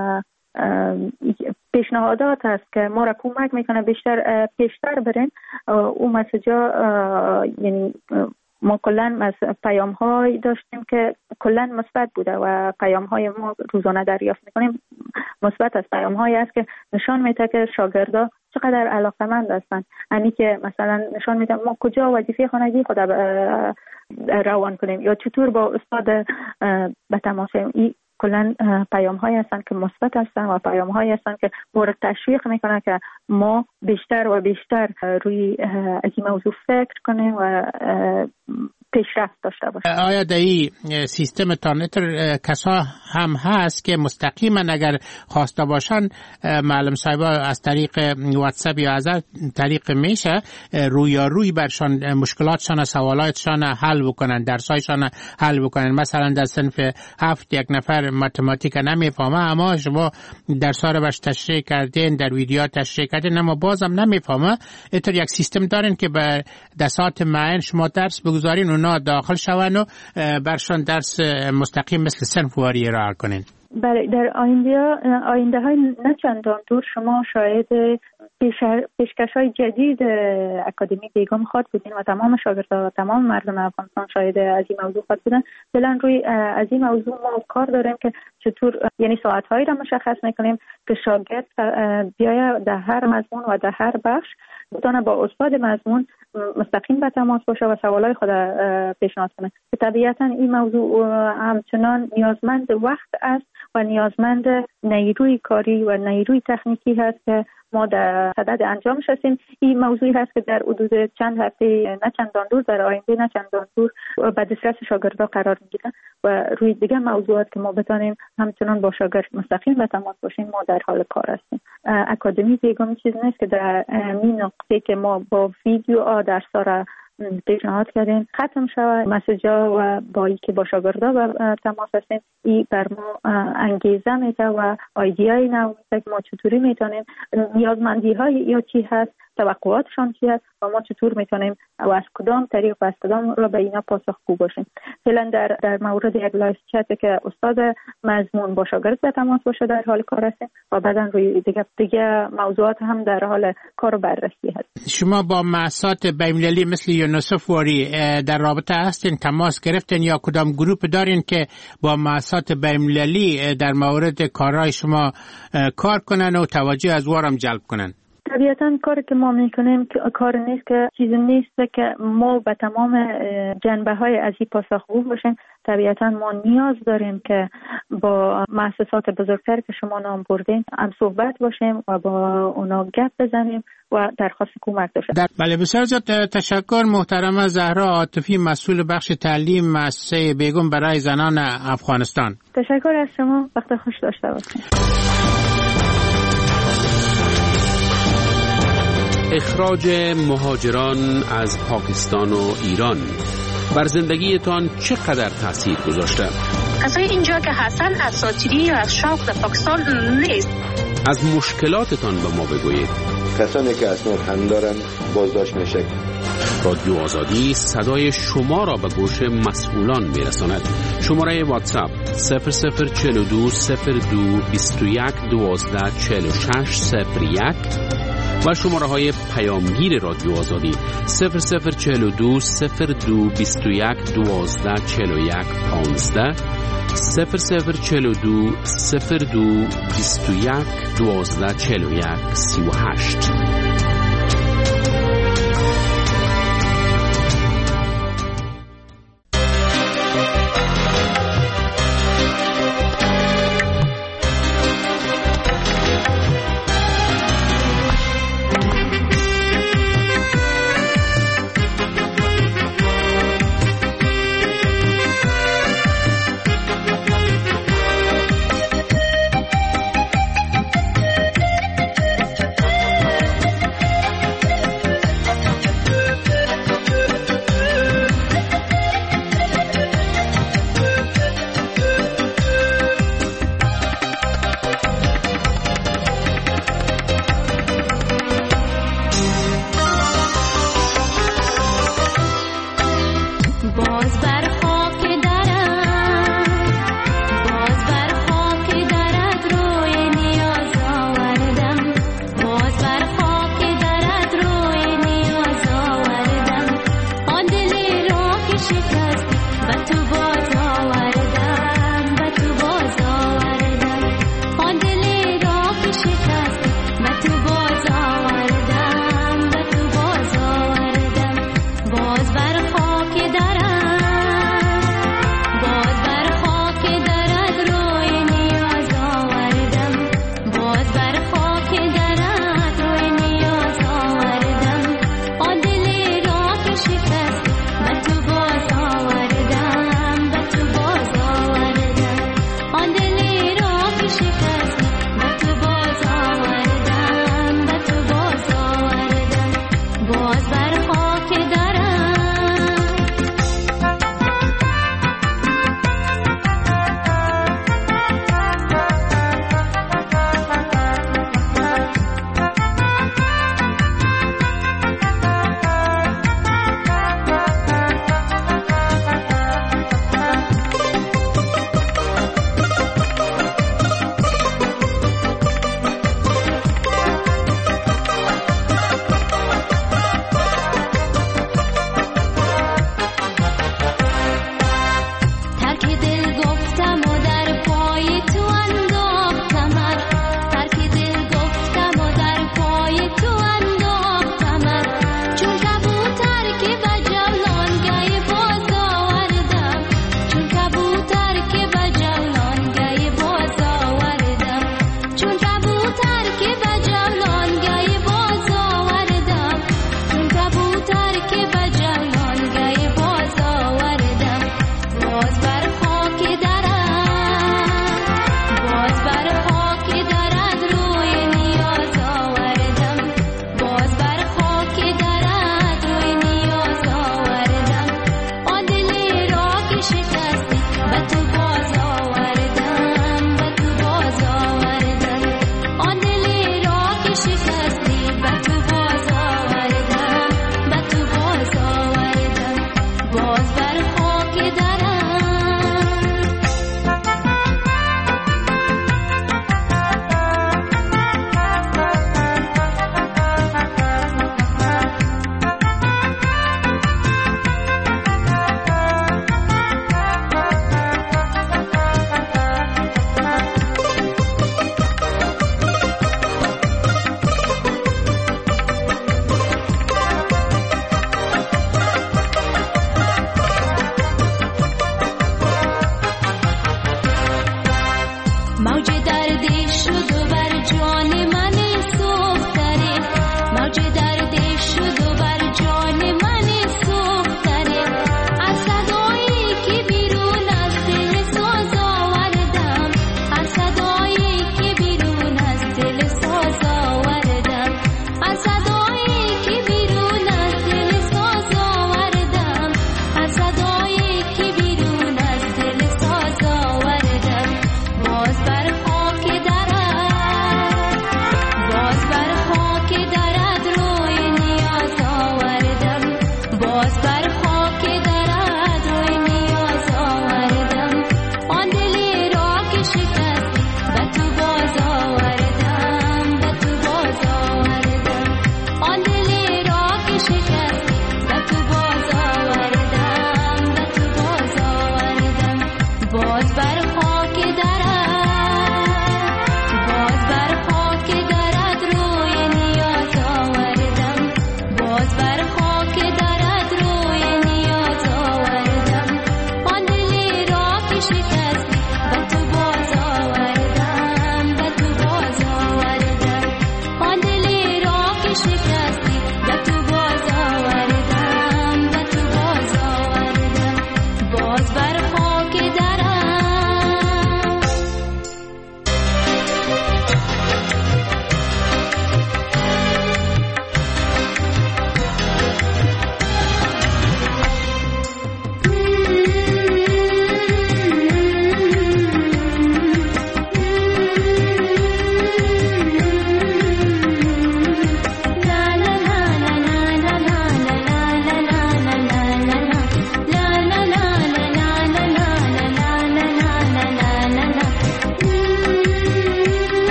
پیشنهادات هست که ما را کمک میکنه بیشتر پیشتر بریم. اون مسیجا یعنی ما کلن پیام های داشتیم که کلن مثبت بوده و پیام های ما روزانه دریافت میکنیم مثبت است. پیام هایی است که نشان میده که شاگردا چقدر علاقه‌مند هستند، یعنی که مثلا نشان میده ما کجا وظیفه خانگی خود روان کنیم یا چطور با استاد به تماس. این کلا پیام هایی هستند که مثبت هستند و پیام هایی هستند که ما را تشویق میکنه که ما بیشتر و بیشتر روی از این موضوع فکر کنیم و پیشرفت داشته باشیم. آیا در این سیستم تانتر کسا هم هست که مستقیما اگر خواسته باشن معلم صاحبا از طریق واتساپ یا از طریق میشه رویاروی برشان مشکلاتشان سوالاتشان حل بکنن، درسایشان حل بکنن؟ مثلا در صنف هفت یک نفر متماتیک نمیفهمه اما شما درس‌ها رو باش تشریح کردین، در ویدیو تشریح کردین اما بازم نمیفهمه، اینطور یک سیستم دارین که به دسات معین شما درس بگذارین اونا داخل شون و برشان درس مستقیم مثل صنفواری ارائه کنین؟ بله، در آینده آینده های نه چندان دور شما شاید پیشکش های جدید اکادمی بیگم خواد بودین و تمام شاگردان و تمام مردم افغانستان شاید از این موضوع خواد بودن. فعلا روی از این موضوع ما کار داریم که چطور یعنی ساعت هایی را مشخص میکنیم که شاگرد بیاید در هر مضمون و در هر بخش بتونه با استاد مضمون مستقیم به تماس باشه و سوالای خود پیشنهاد کنه. که طبیعتا این موضوع همچنان نیازمند وقت است و نیازمند نیروی کاری و نیروی تکنیکی هست که ما در صدد انجامش هستیم. این موضوعی هست که در حدود چند هفته نه چندان دور در آینده نه چندان دور به دسترس شاگردا قرار میگیرن و روی دیگه موضوعات که ما بتونیم همچنان با شاگرد مستقیم به تماس باشیم ما در حال کار هستیم. اکادمی بیگم چیز نیست که در این نقطه که ما با ویدیو درس‌ها را پیشنهاد کردیم ختم شود مسیجا و با ای که با شاگردا و تماس هستیم. این بر ما انگیزه میده و ایده‌ای نو میده که ما چطوری میتونیم نیازمندی های یا چی هست، توقعاتشان چی هست و ما چطور میتونیم و از کدام طریق و از کدام را به اینا پاسخگو باشیم. فعلا در در مورد یک لایو چت که استاد مضمون با شاگرد به تماس باشه در حال کار هستیم و بعداً روی دیگه دیگه موضوعات هم در حال کار و بررسی هست. شما با مؤسسات بین‌المللی مثل یونیسف واری در رابطه هستین، تماس گرفتین یا کدام گروپ دارین که با مؤسسات بین‌المللی در مورد کارهای شما کار کنن و توجه از وارم جلب کنن؟ طبیعتاً کاری که ما میکنیم کار نیست که چیزی نیست که ما به تمام جنبه های از این پاسخگو باشیم. طبیعتاً ما نیاز داریم که با مؤسسات بزرگتر که شما نام بردین هم صحبت باشیم و با اونا گپ بزنیم و درخواست کمک داشته. بله، بسیار زیاد تشکر محترمه زهرا عاطفی، مسئول بخش تعلیم مؤسسه بیگم برای زنان افغانستان. تشکر از شما، وقت خوش داشته باشید. اخراج مهاجران از پاکستان و ایران بر زندگیتان چقدر تاثیر گذاشته؟ کسای اینجا که هستن اساطیری یا از شوق در پاکستان نیست. از مشکلاتتان به ما بگویید. کسانی که اسناد هم دارن بازداشت میشه. رادیو آزادی صدای شما را به گوش مسئولان میرساند. شماره واتساپ صفر صفر چهل و دو صفر دو بیست و یک دوازده چهل و شش صفر یک و شماره های پیامگیر رادیو آزادی صفر صفر چهل و دو صفر دو بیست و یک دوازده چهل و یک پانزده صفر صفر چهل و دو صفر دو بیست و یک دوازده چهل و یک سی و هشت.